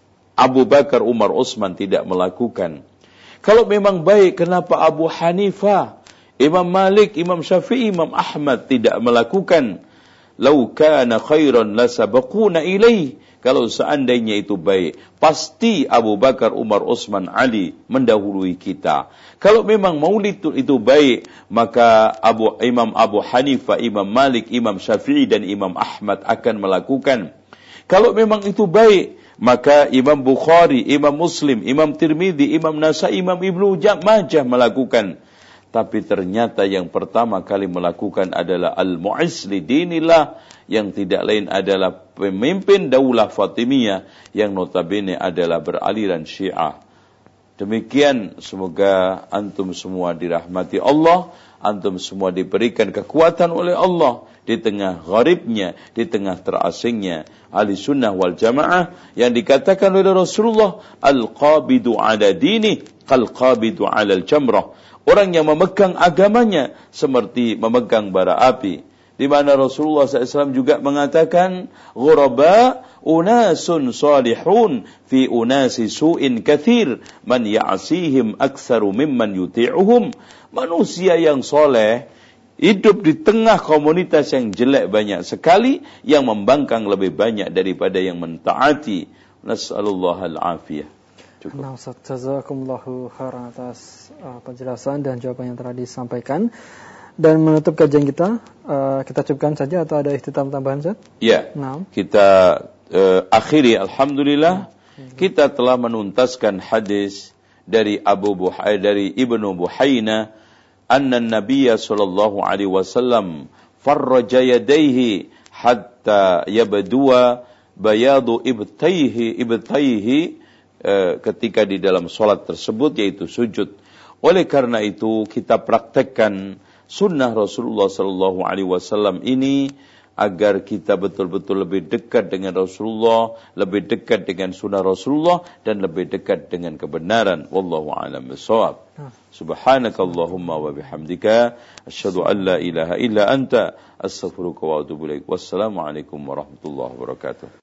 [SPEAKER 1] Abu Bakar, Umar, Utsman tidak melakukan? Kalau memang baik, kenapa Abu Hanifah, Imam Malik, Imam Syafi'i, Imam Ahmad tidak melakukan? Lau kana khairan lasabaquna ilaih. Kalau seandainya itu baik, pasti Abu Bakar, Umar, Utsman, Ali mendahului kita. Kalau memang maulid itu baik, maka Abu Imam Abu Hanifah, Imam Malik, Imam Syafi'i dan Imam Ahmad akan melakukan. Kalau memang itu baik, maka Imam Bukhari, Imam Muslim, Imam Tirmidzi, Imam Nasa'i, Imam Ibnu Majah melakukan. Tapi ternyata yang pertama kali melakukan adalah Al-Mu'izz li Dinillah, yang tidak lain adalah pemimpin Daulah Fatimiyah yang notabene adalah beraliran Syiah. Demikian, semoga antum semua dirahmati Allah, antum semua diberikan kekuatan oleh Allah di tengah gharibnya, di tengah terasingnya ahli sunnah wal jamaah yang dikatakan oleh Rasulullah, al-qabidu ala dini kal-qabidu ala al-jamrah. Orang yang memegang agamanya seperti memegang bara api. Di mana Rasulullah sallallahu alaihi wasallam juga mengatakan, ghuraba unasun salihun fi unasi su'in kathir man ya'sihim aktsaru mimman yuti'uhum. Manusia yang soleh hidup di tengah komunitas yang jelek banyak sekali, yang membangkang lebih banyak daripada yang mentaati. Nas'alullahal afiyah.
[SPEAKER 2] Nah, Ustaz, jazakumullahu khairan atas uh, penjelasan dan jawaban yang telah disampaikan. Dan menutup kajian kita, uh, kita cukupkan saja atau ada ikhtitam tambahan, Ustaz?
[SPEAKER 1] Ya. Nah. Kita uh, akhiri, alhamdulillah, hmm. kita telah menuntaskan hadis dari Abu Buhay, dari Ibnu Buhayna, anna Nabiyya sallallahu alaihi wasallam farraja yadayhi hatta yabdua bayadu ibtayhi ibtayhi ketika di dalam salat tersebut, yaitu sujud. Oleh karena itu kita praktekkan sunnah Rasulullah sallallahu alaihi wasallam ini agar kita betul-betul lebih dekat dengan Rasulullah, lebih dekat dengan sunnah Rasulullah, dan lebih dekat dengan kebenaran. Wallahu a'lam bishawab. Subhanakallahumma wa bihamdika asyhadu an la ilaha illa anta astaghfiruka wa atubu ilaik. Wassalamu alaikum warahmatullahi wabarakatuh.